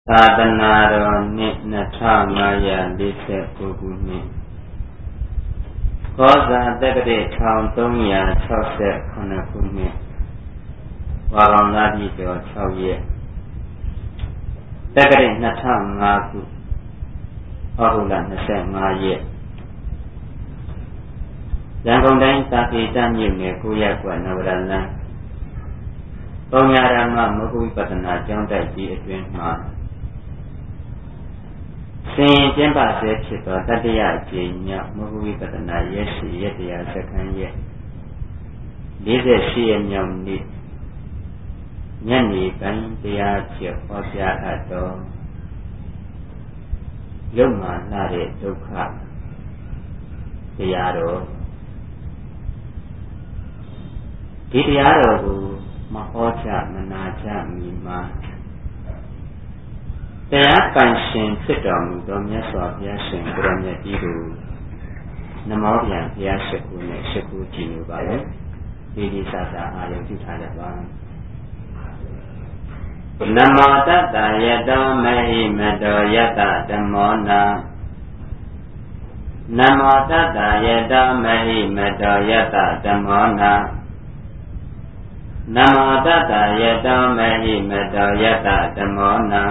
သာသနာတော်နှစ်2549ခုနှစ်ကောဇာတက္ကရာ1368ခုနှစ်ဝါကောင်လပြည့်ကျော်6ရက်တက္ကရာ2005ခုဩဂုတ်လ25ရက်ရန်ကုန်တိုင်းသာကေတမြို့နယ်9ရပ်ကွက်နဝရလန်းပုံညာရမမဂ္ဂဝိပဿနာကျောင်းတိုက်ကြီးအတွင်းမှာဆင်ကျင်းပဆဲဖြစ်သောတတိယအကြိမ်မြောက်မဂ္ဂဝိပဿနာရက်ရှိရက်တရားစခန်းရက်48ရက်မြောက်နေ့ညနေပိုင်းတရားဖြစ်ဟောကြားအပ်သောရုပ်မာလာတဲ့ဒုက္ခတရားတော်ဒီတရားတော်ကိုမဟောကြားမနာကြားမီမှာတရားပိုင်ရှင်ဖြစ်တော်မူသောမြတ်စွာဘုရားရှင်ကိုရမြတ်ကြီးကိုနမောပြန်ဘုရားရှိခိုးနဲ့ရှိခိုးကြည်ညိုပါလေဒီဒီသာသာအာရုံပြုထားကြပါနမောတတ္တယတောမဟိမတောယတဓမ္မောနာနမောတတ္တယတောမဟိမတောယတဓမ္မောနာနမောတတ္တယတောမဟိမတောယတဓမ္မောနာ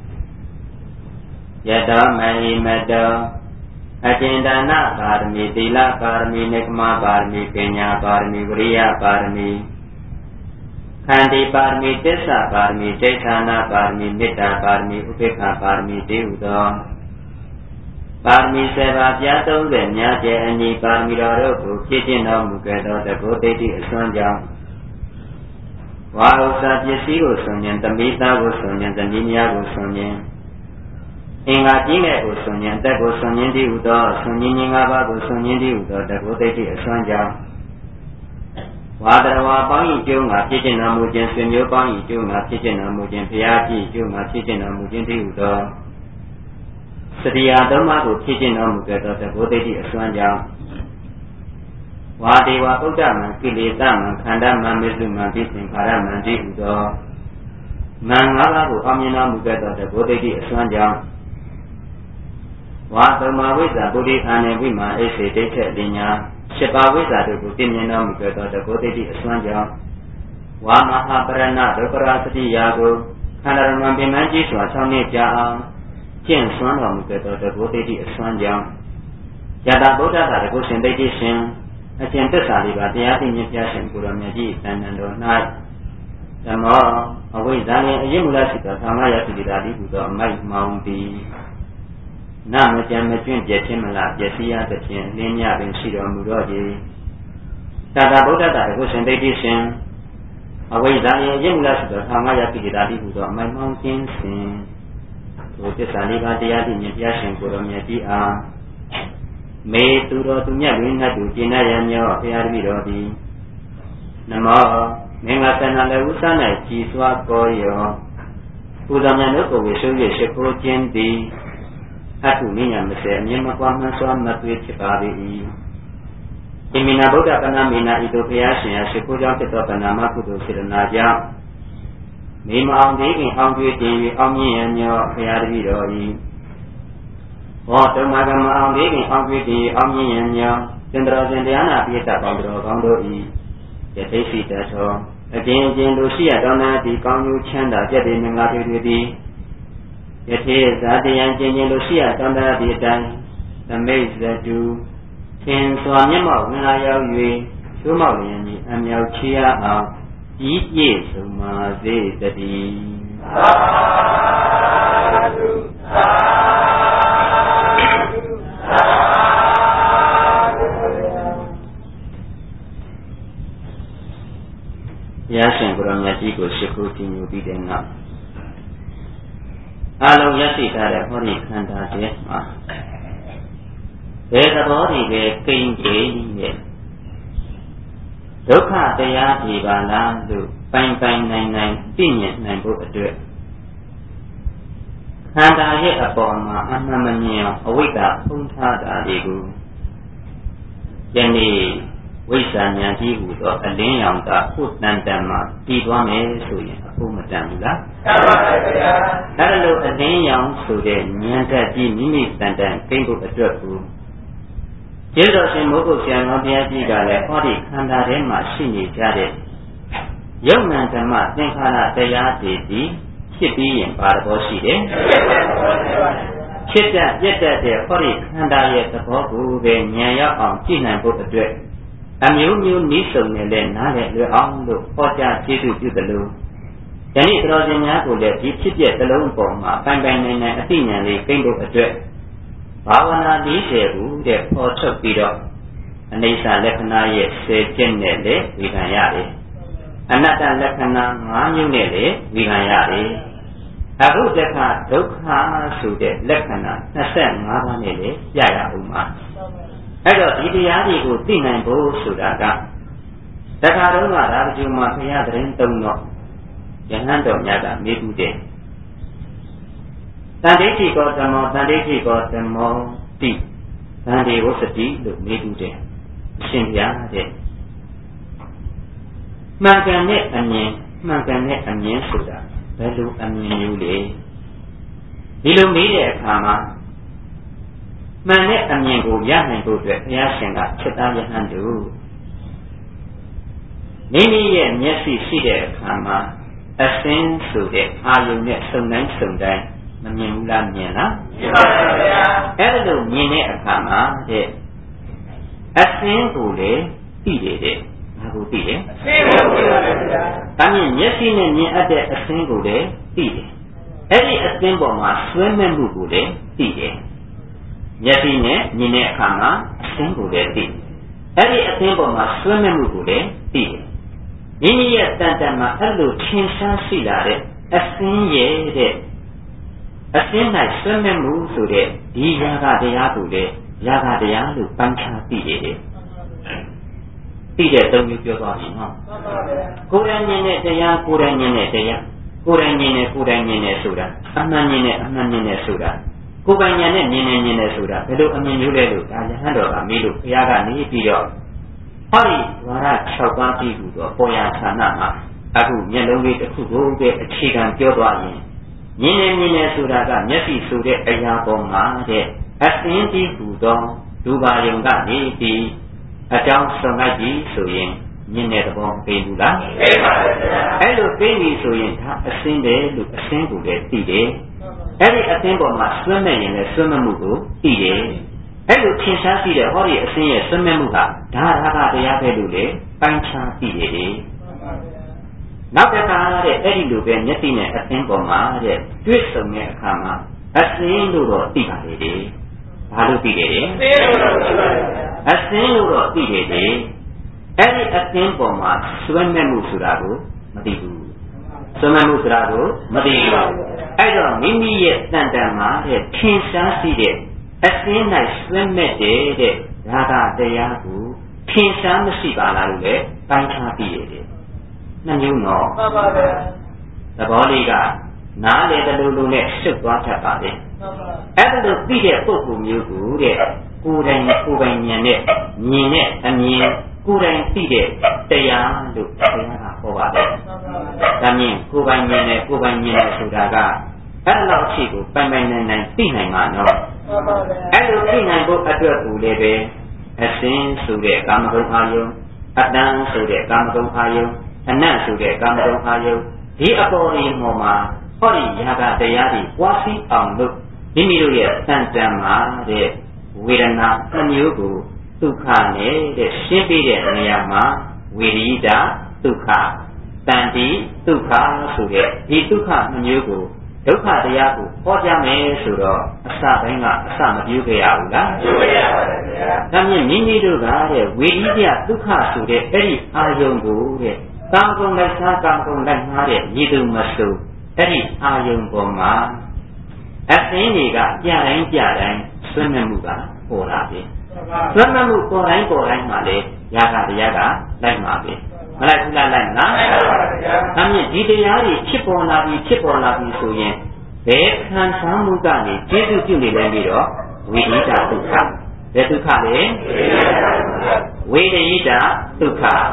ယတောမဟိမတောအကျဉ်ဒါနပါရမီသီလပါရမီနိက္ခမပါရမီပညာပါရမီဝိရိယပါရမီခန္တီပါရမီသစ္စာပါရမီဒိဋ္ဌာနာပါရမီမေတ္တာပါရမီဥပေက္ခပါရမီတေဟုသောပါရမီ7ပါးပြား30များကျဲအညီပါရမီတော်တို့ကိုဖြည့်ကျင့်တော်မူခဲ့သောတကုဋ္ဌိအစွမ်းကြောင့်ဝါဥစ္စာပစ္စည်းကိုဆွန်ခြင်းသမီးသားကိုဆွန်ခြင်းသမီးများကိုဆွန်ခြင်းအင်္ဂါကြီးငယ်ကိုဆွန်ခြင်းအသက်ကိုဆွန်ခြင်းတည်းဟူသောဆွန်ခြင်း၅ပါးကိုဆွန်ခြင်းတည်းဟူသောတကုဋ္ဌိအစွမ်းကြောင့်ဝါတရဝါပေါင်းဤကျိုးငါဖြစ်ခြင်းတော်မူခြင်းဆွေမျိုးပေါင်းဤကျိုးငါဖြစ်ခြင်းတော်မူခြင်းဘုရားကြည်ကျိုးငါဖြစ်ခြင်းတော်မူခြင်းတည်းဟူသောစရိယာသုံးပါးကိုဖြစ်ခြင်းတော်မူခဲ့သောတကုဋ္ဌိအစွမ်းကြောင့်ဝါဒေဝဗုဒ္ဓမံကိလေသာမံခန္ဓာမံမေစုမံပိသင်္ခါရမံတိဟူသောမံ၅ပါးကိုအောင်မြင်တော်မူခဲ့သောတကုဋ္ဌိအစွမ်းကြောင့်ဝါသမဝိဇ္ဇာပုရိအာနေဝိမာအိစေဒိဋ္ဌိပညာ7ပါးဝိဇ္ဇာတို့ကိုသိမြင်တော်မူခဲ့သောတကုဋ္ဌိအစွမ်းကြောင့်ဝါမဟာပရဏဒုက္ခရာစတိယာကိုခန္ဓာရမံပင်မကြီးစွာ6နှစ်ကြာအောင်ကျင့်စွမ်းတော်မူခဲ့သောတကုဋ္ဌိအစွမ်းကြောင့်ယတဗုဒ္ဓသာတကုရှင်ဒိဋ္ဌိရှင်အရှင်သစ္စာလေးပါးတရားသိမြင်ပြရှင်ကိုရောမြတ်ကြီးတန်တန်တော်၌ဓမ္မောအဝိဇ္ဇာနှင့်အရေးမူလရှိသောသံဃာယတိတိတာတိဟူသောအမိုက်မှောင်သည်နမကြံမကျွင့်ပြည့်ခြင်းမလားပြည့်စည်ရသဖြင့်လင်းမြပင်ရှိတော်မူတော့၏တတဗုဒ္ဓတာတကုရှင်ဒိဋ္ဌိရှင်အဝိဇ္ဇာနှင့်အရေးမူလရှိသောသံဃာယတိတိတာတိဟူသောအမိုက်မှောင်ခြင်းစဉ်ထိုသစ္စာလေးပါးတရားသိမြင်ပြရှင်ကိုရောမြတ်ကြီးအားမေသူတော်သူမြတ်ဝိနတ်သူကျင့်ရရမြောဘုရားတပည့်တော်သည်နမောမင်္ဂသနာလည်းဥစား၌ကြည်စွာကောရောပူဇော်မြတ်တို့ကိုဝေရှု၍ရှိခိုးခြင်းသည်အထုမိညာမစေအမြင်မကွာမှန်စွာမသွေဖြစ်ပါ၏ဣမိနာဗုဒ္ဓပဏာမိနာဤသို့ဘုရားရှင်အားရှိခိုးကြောင်းဖြစ်သောပဏာမကုသိုလ်စေတနာကြောင့်မိမအောင်သေးခင်အောင်ကျွေးတင်၍အောင်မြင်ရမြောဘုရားတပည့်တော်၏ဘောဓမ္မကမအောင်သေးခင်အောင်ကျွေးတင်အောင်မြင်ရမြောသင်္တရောရှင်တရားနာပိဋကပေါင်းတော်ကောင်းတို့၏ယသိရှိတတ်သောအကျဉ်းချင်းတို့ရှိရတော်နာသည်ကောင်းကျိုးချမ်းသာပြည့်တဲ့မင်္ဂလာတွေသည်ယထေဇာတယံကျင့်ခြင်းလို့ရှိရတော်နာသည်အတိုင်းသမိတ်ဇတုသင်စွာမျက်မှောက်ဝင်လာရောက်၍ချိုးမောက်လျင်ကြီးအမြောက်ချရအောင်ကြီးပြည့်စုံပါစေတည်းသာဓုသာဘုရားရှင်ကိုရောမြတ်ကြီးကိုရှိခိုးကြည်ညိုပြီးတဲ့နောက်အလုံးရရှိထားတဲ့ဟောဒီခန္ဓာထဲမှာဘယ်သဘောတွေပဲကိန်းကိန်းရဲ့ဒုက္ခတရားတွေပါလားလို့ပိုင်ပိုင်နိုင်နိုင်သိမြင်နိုင်ဖို့အတွက်ခန္ဓာရဲ့အပေါ်မှာအမှန်မမြင်အဝိဒ္ဓဖုံးထားတာတွေကိုယနေ့ဝိဇ္ဇာဉာဏ်ကြီးဟူသောအလင်းရောင်ကဥတ္တန်တံမှာတည်သွားမယ်ဆိုရင်အပဖို့မတန်ဘူးလားအဲ့လိုအလင်းရောင်ဆိုတဲ့ဉာဏ်ဓာတ်ကြီးမိမိတန်တန်ကိန်းဖို့အတွက်ကိုကျေတော်ရှင်မိုးကုတ်ဆရာတော်ဘုရားကြီးကလည်းဟောဒီခန္ဓာထဲမှာရှိနေကြတဲ့ယုံနာဓမ္မသင်္ခါရတရားတွေဒီဖြစ်ပြီးရင်ဘာသဘောရှိတယ်ဖြစ်တတ်ပြတ်တတ်တဲ့ဟောဒီခန္ဓာရဲ့သဘောကိုပဲဉာဏ်ရောက်အောင်ကြည့်နိုင်ဖို့အတွက်အမျိုးမျိုးနည်းစုံနဲ့လည်းနားလည်လွယ်အောင်လို့ဟောကြားကျေးဇူးပြုသလိုယနေ့တော်ရှင်များကိုလည်းဒီဖြစ်ပြတစ်လုံးပေါ်မှာပိုင်ပိုင်နိုင်နိုင်အသိဉာဏ်လေးကိန်းဖို့အတွက်ဘာဝနာ40ခုတဲ့ပေါ်ထုတ်ပြီးတော့အနိစ္စလက္ခဏာရဲ့10ချက်နဲ့လည်းဝေခံရတယ်အနတ္တလက္ခဏာ5မျိုးနဲ့လည်းဝေခံရတယ်အဘုဒ္ဓခဒုက္ခဆိုတဲ့လက္ခဏာ25ပါးနဲ့လည်းပြရအောင်ပါအဲ့တော့ဒီတရားတွေကိုသိနိုင်ဖို့ဆိုတာကတခါတော့ကရာဇဂုမှာဘုရားသတင်းသုံးတော့ယဟန်တော်များကမေးဘူးတဲ့တန်ဋိဋ္ဌိကောဓမ္မောတန်ဋိဋ္ဌိကောဓမ္မောတိတန်ဋိဝသတိလို့မေးဘူးတဲ့အရှင်ဘုရားတဲ့မှန်ကန်တဲ့အမြင်မှန်ကန်တဲ့အမြင်ဆိုတာဘယ်လိုအမြင်မျိုးလဲဒီလိုမေးတဲ့အခါမှာမှန်တဲ့အမြင်ကိုရနိုင်ဖို့အတွက်ဘုရားရှင်ကချက်သားယဟန်တို့မိမိရဲ့မျက်စိရှိတဲ့အခါမှာအစင်းဆိုတဲ့အာယုန်နဲ့စုံတိုင်းစုံတိုင်းမမြင်ဘူးလားမြင်လားမြင်ပါပါဗျာအဲ့လိုမြင်တဲ့အခါမှာတဲ့အစင်းကိုလေသိတယ်တဲ့ဘာကိုသိတယ်အစင်းကိုသိပါဗျာဒါမြင်မျက်စိနဲ့မြင်အပ်တဲ့အစင်းကိုလေသိတယ်အဲ့ဒီအစင်းပေါ်မှာဆွဲမဲ့မှုကိုလေသိတယ်မျက်စိနဲ့မြင်တဲ့အခါမှာအစင်းကိုလည်းသိအဲ့ဒီအစင်းပေါ်မှာဆွဲမဲ့မှုကိုလည်းသိတယ်မိမိရဲ့တန်တန်မှာအဲ့လိုထင်ရှားရှိလာတဲ့အစင်းရဲ့တဲ့အစင်း၌ဆွဲမဲ့မှုဆိုတဲ့ဒီရာဂတရားကိုလည်းရာဂတရားလို့ပန်းချသိတယ်သိတဲ့သုံးမျိုးပြောသွားပြီနော်ကိုယ်တိုင်မြင်တဲ့တရားကိုယ်တိုင်မြင်တဲ့တရားကိုယ်တိုင်မြင်တဲ့ကိုယ်တိုင်မြင်တဲ့ဆိုတာအမှန်မြင်တဲ့အမှန်မြင်တဲ့ဆိုတာကိုယ်ပိုင်ဉာဏ်နဲ့မြင်နေဆိုတာဘယ်လိုအမြင်မျိုးလဲလို့ဒါယဟန်တော်ကမေးလို့ဘုရားကနေပြီးတော့ဟောဒီဝါရ6ပါးပြီးဟူသောပေါ်ရာဌာနမှာအခုမျက်လုံးလေးတစ်ခုကိုပဲအခြေခံပြောသွားရင်မြင်နေဆိုတာကမျက်စိဆိုတဲ့အရာပေါ်မှာတဲ့အစင်းပြီးဟူသောဒုဘာယုံကနေပြီးအကြောင်းဆောင်လိုက်ပြီဆိုရင်မြင်တဲ့သဘောသိဘူးလားသိပါပါဗျာအဲ့လိုသိပြီဆိုရင်ဒါအစင်းပဲလို့အစင်းကိုလည်းသိတယ်အဲ့ဒီအသင်းပေါ်မှာဆွဲမဲ့ရင်လည်းဆွဲမဲ့မှုကိုသိတယ်အဲ့လိုထင်ရှားရှိတဲ့ဟောဒီအသင်းရဲ့ဆွဲမဲ့မှုဟာဒါရာဂတရားပဲလို့လေပိုင်းခြားသိတယ်နောက်တစ်ခါတဲ့အဲ့ဒီလိုပဲမျက်စိနဲ့အသင်းပေါ်မှာတဲ့တွေ့ဆုံတဲ့အခါမှာအသင်းလို့တော့သိပါလေတယ်ဘာလို့သိတယ်လဲအသင်းလို့တော့သိတယ်အဲ့ဒီအသင်းပေါ်မှာဆွဲမဲ့မှုဆိုတာကိုမသိဘူးဆွဲမဲ့မှုဆိုတာကိုမသိဘူးအဲ့တော့မိမိရဲ့တန်တန်မှာတဲ့ထင်ရှားရှိတဲ့အစင်း၌ဆွဲမဲ့တဲ့ရာဂတရားကိုထင်ရှားမရှိပါလားလို့လေပိုင်းခြားပြီးရတယ်နှစ်မျိုးနော်မှန်ပါဗျာသဘောလေးကနားလေတလူလူနဲ့ရှုပ်သွားတတ်ပါလေအဲ့ဒါလို့သိတဲ့ပုဂ္ဂိုလ်မျိုးကိုတဲ့ကိုယ်တိုင်ကိုယ်ပိုင်ဉာဏ်နဲ့မြင်တဲ့အမြင်ကိုယ်တိုင်သိတဲ့တရားလို့ဘုရားကဟောပါတယ်ဒါမြင်ကိုယ်ပိုင်ဉာဏ်နဲ့ကိုယ်ပိုင်ဉာဏ်နဲ့ဆိုတာကအဲ့လောက်ရှိကိုပိုင်ပိုင်နိုင်နိုင်သိနိုင်မှာနော်အဲ့လိုသိနိုင်ဖို့အတွက်ကိုလည်းပဲအစင်းဆိုတဲ့ကာမဂုဏ်အာယုံအတန်းဆိုတဲ့ကာမဂုဏ်အာယုံအနတ်ဆိုတဲ့ကာမဂုဏ်အာယုံဒီအပေါ်ဒီပေါ်မှာဟောဒီရာဂတရားတွေပွားစီအောင်လို့မိမိတို့ရဲ့တန်တန်မှာတဲ့ဝေဒနာနှမျိုးကိုဒုက္ခနဲ့တဲ့ရှင်းပြတဲ့နေရာမှာဝေရိဒဒုက္ခတန်တိဒုက္ခဆိုတဲ့ဒီဒုက္ခနှမျိုးကိုဒုက္ခတရားကိုဟောကြားမယ်ဆိုတော့အစပိုင်းကအစမပြုခဲ့ရဘူးလားပြုခဲ့ရပါတယ်ဗျာဒါမြင်မိမိတို့ကတဲ့ဝေရိဒဒုက္ခဆိုတဲ့အဲ့ဒီအာယုံကိုတဲ့ကာမဂုဏ်လိုက်စားကာမဂုဏ်လိုက်မှားတဲ့ရည်သူမဆိုအဲ့ဒီအာယုံပေါ်မှာအသင်းတွေကကြတိုင်းဆွဲမဲ့မှုကပေါ်လာပြီဆွဲမဲ့မှုပေါ်တိုင်းမှာလေရာဂတရားကလိုက်မှာပဲမလိုက်ဘူးလားလိုက်မလားလိုက်ပါပါဗျာဒါမြင့်ဒီတရားတွေဖြစ်ပေါ်လာပြီဆိုရင်ဘယ်ခံစားမှုကနေကျေးဇူးပြုနေလဲပြီးတော့ဝိရိဒဒုက္ခဘယ်ဒုက္ခလဲဝိရိဒဒုက္ခ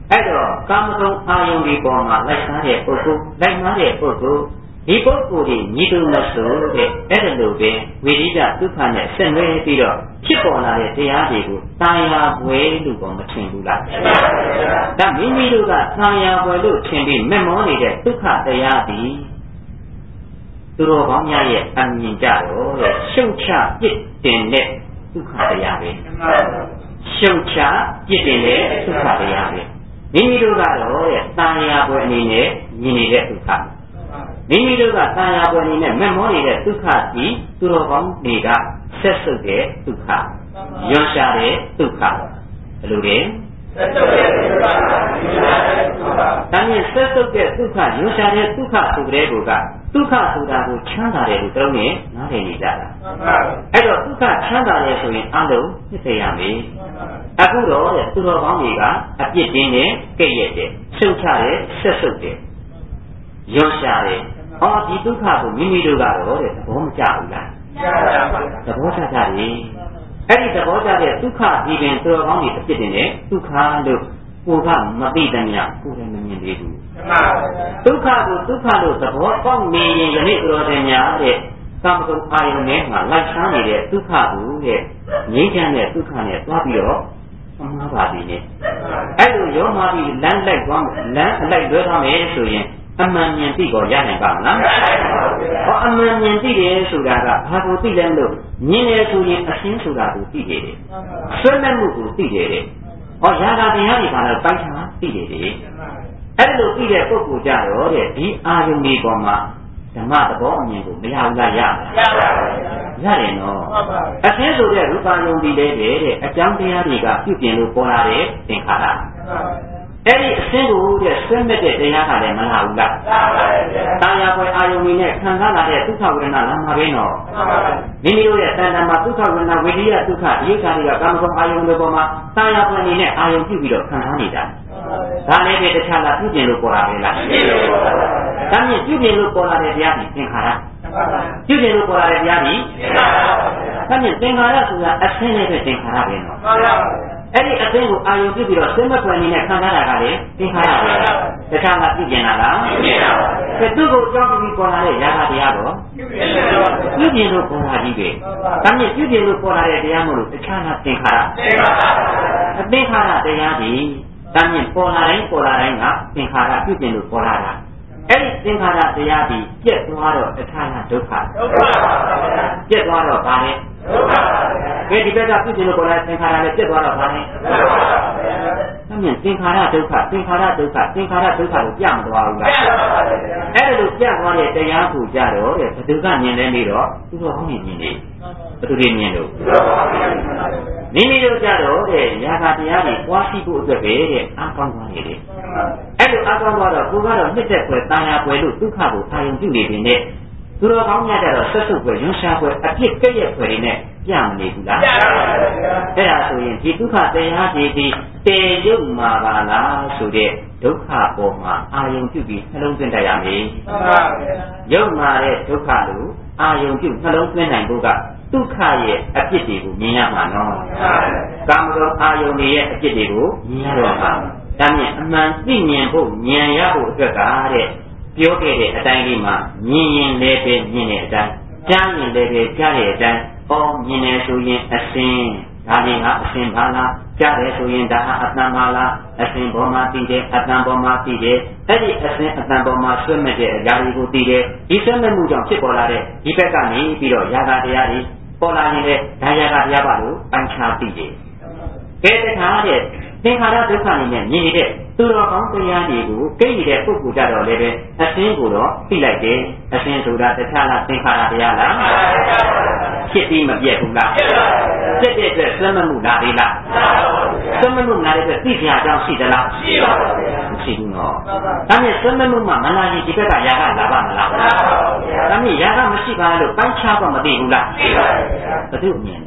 အဲ့တော့ကာမဂုဏ်အာယုန်ဒီပေါ်မှာလိုက်စားတဲ့ပုဂ္ဂိုလ်လိုက်မားတဲ့ပုဂ္ဂိုလ်ဒီပုဂ္ဂိုလ်ကြီးညီတူမဆိုတဲ့အဲ့ဒါလိုပဲဝိရိယဒုက္ခနဲ့ဆက်နွယ်ပြီးတော့ဖြစ်ပေါ်လာတဲ့တရားတွေကိုတာယာပွဲလို့တော့မထင်ဘူးလားဒါမိမိတို့ကတာယာပွဲလို့ထင်ပြီးမက်မောနေတဲ့ဒုက္ခတရားသည်သူတော်ကောင်းများရဲ့အမြင်ကြတော့တဲ့ရှုပ်ချပြစ်တင်တဲ့ဒုက္ခတရားပဲရှုပ်ချပြစ်တင်တဲ့ဒုက္ခတရားပဲမိမိတို့ကတော့တဲ့တာယာပွဲအနေနဲ့မြင်နေတဲ့ဒုက္ခမိမိတို့ကတာယာပွဲအနေနဲ့မက်မောနေတဲ့ဒုက္ခကြီးသူတော်ကောင်းတွေကဆက်စုပ်တဲ့ဒုက္ခရွံ့ရှာတဲ့ဒုက္ခဘယ်လိုလဲဆက်စုပ်တဲ့ဒုက္ခဒါနဲ့ဆက်စုပ်တဲ့ဒုက္ခရွံ့ရှာတဲ့ဒုက္ခဆိုတဲ့ကောဒုက္ခဆိုတာကိုချမ်းသာတယ်လို့သုံးနေနားလည်နေကြတာအဲ့တော့ဒုက္ခချမ်းသာတယ်ဆိုရင်အလုံးသိစေရမယ်အခုတော့တဲ့သူတော်ကောင်းတွေကအပြစ်တင်းနဲ့ကဲ့ရဲ့တယ်ရှုပ်ချတယ်ဆက်စုပ်တယ်ရွံ့ရှာတယ်ဒီဒုက္ခကိုမိမိတို့ကတော့တဲ့သဘောမကျဘူးလားသဘောကျကြတယ်အဲ့ဒီသဘောကျတဲ့ဒုက္ခဒီပင်သူတော်ကောင်းတွေအပြစ်တင်တဲ့ဒုက္ခလို့ကိုကမသိတဲ့မြတ်ကိုယ်လည်းမမြင်သေးဘူးဒုက္ခကိုဒုက္ခလို့သဘောပေါက်နေရင်ယနေ့သူတော်စင်များတဲ့ကာမဂုဏ်အာယုန်ထဲမှာလိုက်ဆန်းနေတဲ့ဒုက္ခကိုတဲ့ငြိမ်းချမ်းတဲ့ဒုက္ခနဲ့တွားပြီးတော့မှားပါပြီနဲ့အဲ့လိုရောမှားပြီးလမ်းလိုက်သွားလမ်းအလိုက်လွဲသွားမယ်ဆိုရင်အမှန်မြင်သိကိုရနိုင်ပါမလားအမှန်မြင်သိတယ်ဆိုတာကဘာကိုသိလဲလို့မြင်တယ်ဆိုရင်အရှင်းဆိုတာကိုသိတယ်ဆွဲမဲ့မှုကိုသိတယ်ရာဂတရားတွေကတော့ပိုင်းခြားသိတယ်အဲ့လိုသိတဲ့ပုဂ္ဂိုလ်ကြတော့တဲ့ဒီအာယုန်ဒီပေါ်မှာဓမ္မသဘောအမြင်ကိုမရဘူးလားရရတယ်နော်အရှင်းဆိုတဲ့ရူပယုံဒီလေးတဲ့အကြောင်းတရားတွေကပြုပြင်လို့ပေါ်လာတဲ့သင်္ခါရအဲ့ဒီအရှင်းကိုတဲ့ဆွဲမဲ့တဲ့တရားကလည်းမလာဘူးလားတာယာပွဲအာယုန်ကြီးနဲ့ခံစားလာတဲ့ဒုက္ခဝေဒနာလာမှာပဲနော်မိမိတို့ရဲ့တဏ္ဍာမှာဒုက္ခဝေဒနာဝိရိယဒုက္ခဒီခါတွေကကာမဂုဏ်အာယုန်တွေပေါ်မှာတာယာပွဲအနေနဲ့အာယုန်ပြုပြီးတော့ခံစားနေတာဒါလည်းပဲတခြားလားပြုပြင်လို့ပေါ်လာပဲလားပြုပြင်လို့ပေါ်လာပါဘူးဒါမြင်ပြုပြင်လို့ပေါ်လာတဲ့တရားဒီသင်္ခါရပြုပြင်လို့ပေါ်လာတဲ့တရားဒီသင်္ခါရဒါမြင်သင်္ခါရဆိုတာအဆင်းနဲ့ပဲသင်္ခါရပဲနော်အဲ့ဒီအသိကိုအာယုံပြုပြီးတော့စိတ်မပွင့်နေတဲ့ခံစားတာကလေသင်္ခါရပဲတခြားကပြုပြင်လာလားပြုပြင်ပါဘူးသူ့ကိုကြောက်ပြီးပေါ်လာတဲ့ຢာကတရားတော့ပြုပြင်လို့ပေါ်လာကြီးပဲဒါမြင်ပြုပြင်လို့ပေါ်လာတဲ့တရားမဟုတ်လို့တခြားကသင်္ခါရသင်္ခါရတရားဒီဒါမြင်ပေါ်လာတိုင်းကသင်္ခါရပြုပြင်လို့ပေါ်လာတာအဲ့ဒီသင်္ခါရတရားဒီပြက်သွားတော့တခြားကဒုက္ခပြက်သွားတော့ဗာလဲဒုက္ခဒီဘက်ကပြုပြင်လို့ပေါ်လာသင်္ခါရလည်းပြက်သွားတော့ဗာလဲဒါမြင်သင်္ခါရဒုက္ခသင်္ခါရဒုက္ခသင်္ခါရဒုက္ခကိုပြမသွားဘူးလားအဲ့ဒါလိုပြသွားတဲ့တရားကိုကြတော့တဲ့ဘုဒ္ဓကမြင်လဲနေတော့သူတော်ဟောင်းမြင်နေဘယ်သူတွေမြင်လို့မိမိတို့ကြတော့တဲ့ຢာကတရားတွေပွားရှိဖို့အတွက်ပဲတဲ့အားကောင်းသွားနေတယ်အဲ့လိုအားကောင်းသွားတော့ကိုကတော့နှစ်သက်ွယ်တာယာွယ်လို့ဒုက္ခကိုအာရုံပြုနေတယ်နဲ့သူတော်ကောင်းများကြတော့ဆက်စုပ်ွယ်ရွှန်ရှားွယ်အပြစ်ကဲ့ရဲ့ွယ်တွေနဲ့ပြမနေဘူးလားအဲ့ဒါဆိုရင်ဒီဒုက္ခတရားတွေဒီတည်ရုပ်မှာပါလားဆိုတဲ့ဒုက္ခပေါ်မှာအာရုံပြုပြီးနှလုံးသွင်းတတ်ရမယ်ရုပ်မှာတဲ့ဒုက္ခလို့အာရုံပြုနှလုံးသွင်းနိုင်ဖို့ကဒုက္ခရဲ့အပြစ်တွေကိုမြင်ရမှာနော်ကာမဂုဏ်အာယုန်ရဲ့အပြစ်တွေကိုမြင်ရတော့မှာဒါမြင်အမှန်သိမြင်ဖို့ဉာဏ်ရဖို့အတွက်ကတဲ့ပြောခဲ့တဲ့အတိုင်းလေးမှာမြင်ရင်လည်းပဲမြင်တဲ့အတိုင်းကြားရင်လည်းပဲကြားတဲ့အတိုင်းမြင်တယ်ဆိုရင်အစင်ဒါလေးကအစင်ပါလားကြားတယ်ဆိုရင်ဒါဟာအတန်ပါလားအစင်ပေါ်မှာသိတယ်အတန်ပေါ်မှာသိတယ်အဲ့ဒီအစင်အတန်ပေါ်မှာဆွဲမဲ့တဲ့အရာတွေကိုသိတယ်ဒီဆွဲမဲ့မှုကြောင့်ဖြစ်ပေါ်လာတဲ့ဒီဘက်ကနေပြီးတော့ຢာကတရားတွေပေါ်လာရင်လည်းဒါຢာကတရားပါလို့အံချာသိတယ်ကဲတခါတဲ့သင်္ခါရဒုက္ခအနေနဲ့မြင်နေတဲ့သူတော်ကောင်းတရားတွေကိုကိလေသာပုဂ္ဂိုလ်ကြတော့လည်းပဲအစင်းကိုတော့သိလိုက်တယ်အစင်းဆိုတာတခြားလားသင်္ခါရတရားလားဖြစ်ပြီးမပြတ်ဘူးလားပြတ်တဲ့အတွက်ဆွဲမမှုလာသေးလားဆွဲမမှုလာတဲ့အတွက်သိစရာအကြောင်းရှိသလားရှိပါဘူးမရှိဘူးနော်ဒါနဲ့ဆွဲမမှုမှမလာရင်ဒီဘက်ကຢာကလာပါမလားဒါနဲ့ຢာကမရှိပါလို့ပိုင်းခြားတော့မသိဘူးလားသိပါဘူးဘယ်သူမြင်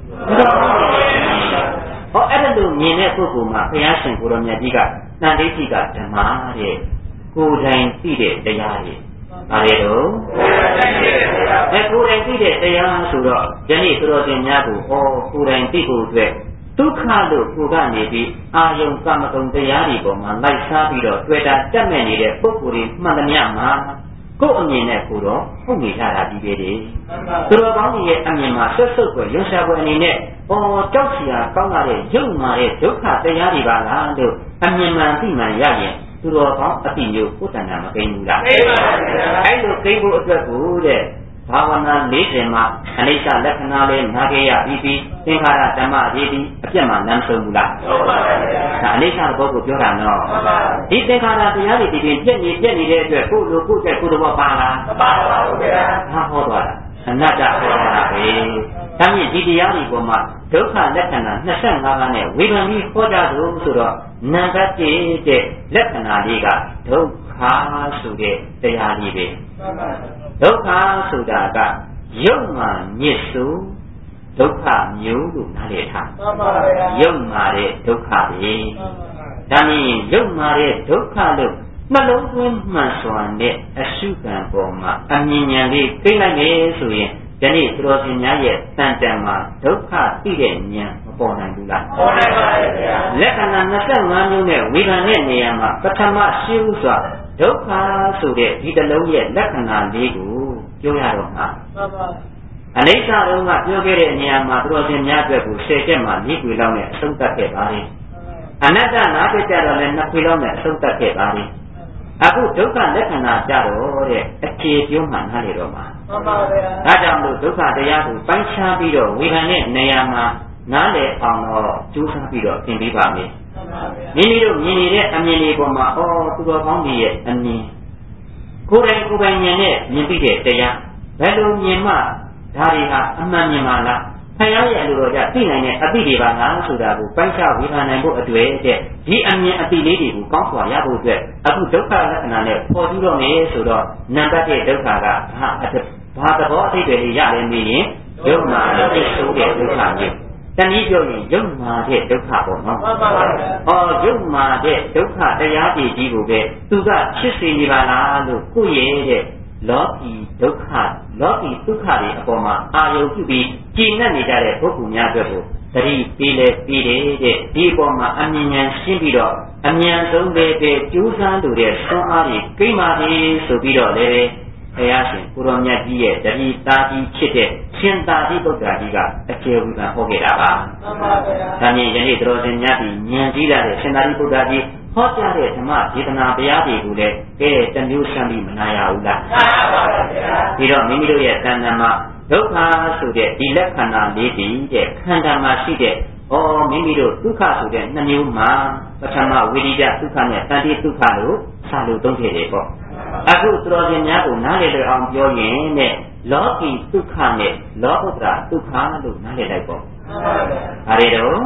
လို့အဲ့ဒါလိုမြင်တဲ့ပုဂ္ဂိုလ်မှာဘုရားရှင်ကိုရောမြတ်ကြီးကတန်ဋိဋ္ဌိကဓမ္မတဲ့ကိုယ်တိုင်သိတဲ့တရားတွေဘာလဲတော့ကိုယ်တိုင်သိတဲ့တရားဆိုတော့ယနေ့သူတော်စင်များကိုကိုယ်တိုင်သိဖို့အတွက်ဒုက္ခလို့ကိုကနေပြီးအာယုံကမ္မတုံတရားတွေပေါ်မှာလိုက်စားပြီးတော့တွေ့တာတက်မဲ့နေတဲ့ပုဂ္ဂိုလ်တွေမှန်သမျှမှာကိုယ်အမြင်နဲ့ကိုတော့ဟုတ်နေကြတာဒီပဲလေသူတော်ကောင်းကြီးရဲ့အမြင်မှာဆွတ်ဆုပ်ွယ်ရွှင်ရှားွယ်အနေနဲ့ကြောက်စရာကောင်းလာတဲ့ရုပ်မာတဲ့ဒုက္ခတရားတွေပါလားလို့အမြင်မှန်သိမှန်ရရင်သူတော်ကောင်းအတိမျိုးကိုယ်တဏ္ဍာမကိန်းဘူးလားကိန်းပါဗျာအဲ့လိုကိန်းဖို့အတွက်ကိုတဲ့ဘာဝနာ40မှာအနိစ္စလက္ခဏာလေးနာခဲ့ရပြီးသင်္ခါရဓမ္မရေးပြီးအပြတ်မှနမ်းဆုံးဘူးလားဟုတ်ပါဗျာဒါအနိစ္စဘောကိုပြောတာနော်ဒီသင်္ခါရတရားတွေဒီပြည့်နေတဲ့အတွက်ကိုယ်လိုကိုယ်ကျက်ကိုယ်တော်ပါလားမပါပါဘူးဗျာဟာဟောသွားတာအနတ္တဟောတာပဲဒါမြင့်ဒီတရားတွေပေါ်မှာဒုက္ခလက္ခဏာ25ပါးနဲ့ဝေဖန်ပြီးဟောကြလို့ဆိုတော့နံပါတ်1တဲ့လက္ခဏာလေးကဒုက္ခဆိုတဲ့တရားလေးပဲဒုက္ခဆိုတာကယုတ်မှမြစ်စုဒုက္ခမျိုးလို့နားလည်ထားယုတ်မှတဲ့ဒုက္ခပဲဒါမြင့်ယုတ်မှတဲ့ဒုက္ခလို့နှလုံးသွင်းမှန်စွာနဲ့အရှုခံပေါ်မှာအမြင်ဉာဏ်လေးသိလိုက်မယ်ဆိုရင်ဒီနေ့သူတော်စင်များရဲ့တန်တန်မှာဒုက္ခသိတဲ့ဉာဏ်မပေါ်နိုင်ဘူးလားပေါ်နိုင်ပါရဲ့ဗျာလက္ခဏာ25မျိုးနဲ့ဝေဖန်တဲ့နေရာမှာပထမရှိဥစွာဒုက္ခဆိုတဲ့ဒီတလုံးရဲ့လက္ခဏာလေးကိုပြောရတော့မှာမှန်ပါအနိစ္စတုန်းကပြောခဲ့တဲ့နေရာမှာသူတော်စင်များအတွက်ကို10ချက်မှ၄ခွေလောက်နဲ့အဆုံးသတ်ခဲ့ပါလေအနတ္တ၅ချက်ကြတော့လည်း2ခွေလောက်နဲ့အဆုံးသတ်ခဲ့ပါလေအခုဒုက္ခလက္ခဏာကြတော့တဲ့အခြေပြုံးမှနားလေတော့မှာမှန်ပါဗျာဒါကြောင့်မို့ဒုက္ခတရားကိုပိုင်းခြားပြီးတော့ဝေဖန်တဲ့နေရာမှာနားလေအောင်တော့ကြိုးစားပြီးတော့သင်ပေးပါမယ်မိမိတို့မြင်နေတဲ့အမြင်တွေပေါ်မှာသူတော်ကောင်းတွေရဲ့အမြင်ကိုယ်တိုင်ဉာဏ်နဲ့မြင်ပြီးတဲ့တရားဘယ်လိုမြင်မှဒါတွေဟာအမှန်မြင်ပါလားဖယားရဲ့အလိုတော်ကြသိနိုင်တဲ့အသိတွေပါလားဆိုတာကိုပိုင်းခြားဝေဖန်နိုင်ဖို့အတွက်တဲ့ဒီအမြင်အသိလေးတွေကိုကောင်းစွာရဖို့အတွက်အခုဒုက္ခလက္ခဏာနဲ့ပေါ်ပြီးတော့မယ်ဆိုတော့နံပါတ်1ဒုက္ခကဘာသဘောအသိတွေရလဲနေရင်ယုံနာနဲ့သိဆိုးတဲ့ဒုက္ခမျိုးတနည်းပြောရင်ယုံမာတဲ့ဒုက္ခပေါ့နော်မှန်ပါပါယုံမာတဲ့ဒုက္ခတရားကြီးကိုပဲသူကဖြစ်စေနေပါလားလို့ကိုယ့်ရဲ့လောကီဒုက္ခလောကီဒုက္ခတွေအပေါ်မှာအာယုံပြုပြီးကျင့်နေကြတဲ့ပုဂ္ဂိုလ်များအတွက်ကိုသတိပေးလေပြီးတဲ့ဒီအပေါ်မှာအမြင်ဉာဏ်ရှင်းပြီးတော့အမြန်ဆုံးပဲကြိုးစားလို့တဲ့ဆွမ်းအားတွေကိမ့်ပါပြီဆိုပြီးတော့လည်းဘုရားရှင်ကိုရောမြတ်ကြီးရဲ့တတိတာကြီးဖြစ်တဲ့ရှင်သာတိဗုဒ္ဓကြီးကအကျေဝိပံဟောခဲ့တာပါမှန်ပါဗျာဒါမြင်ယနေ့တော်စင်များဒီဉာဏ်ကြီးလာတဲ့ရှင်သာတိဗုဒ္ဓကြီးဟောကြားတဲ့ဓမ္မဒေသနာတရားတွေကိုလည်းတမျိုးဆန်းပြီးမနာရဘူးလားမှန်ပါဗျာဒီတော့မိမိတို့ရဲ့တဏ္ဍာမှာဒုက္ခဆိုတဲ့ဒီလက္ခဏာလေးတည်တဲ့ခန္ဓာမှာရှိတဲ့မိမိတို့ဒုက္ခဆိုတဲ့2မျိုးမှာပထမဝိရိယဒုက္ခနဲ့တတိဒုက္ခလို့စလို့သုံးခဲ့တယ်ပေါ့အခုသူတော်စင်များကိုနားလည်လို့အောင်ပြောရင်တဲ့လောကီဒုက္ခနဲ့လောကုတ္တရာဒုက္ခလို့နားလည်လိုက်ပေါ့ဟာရီတော့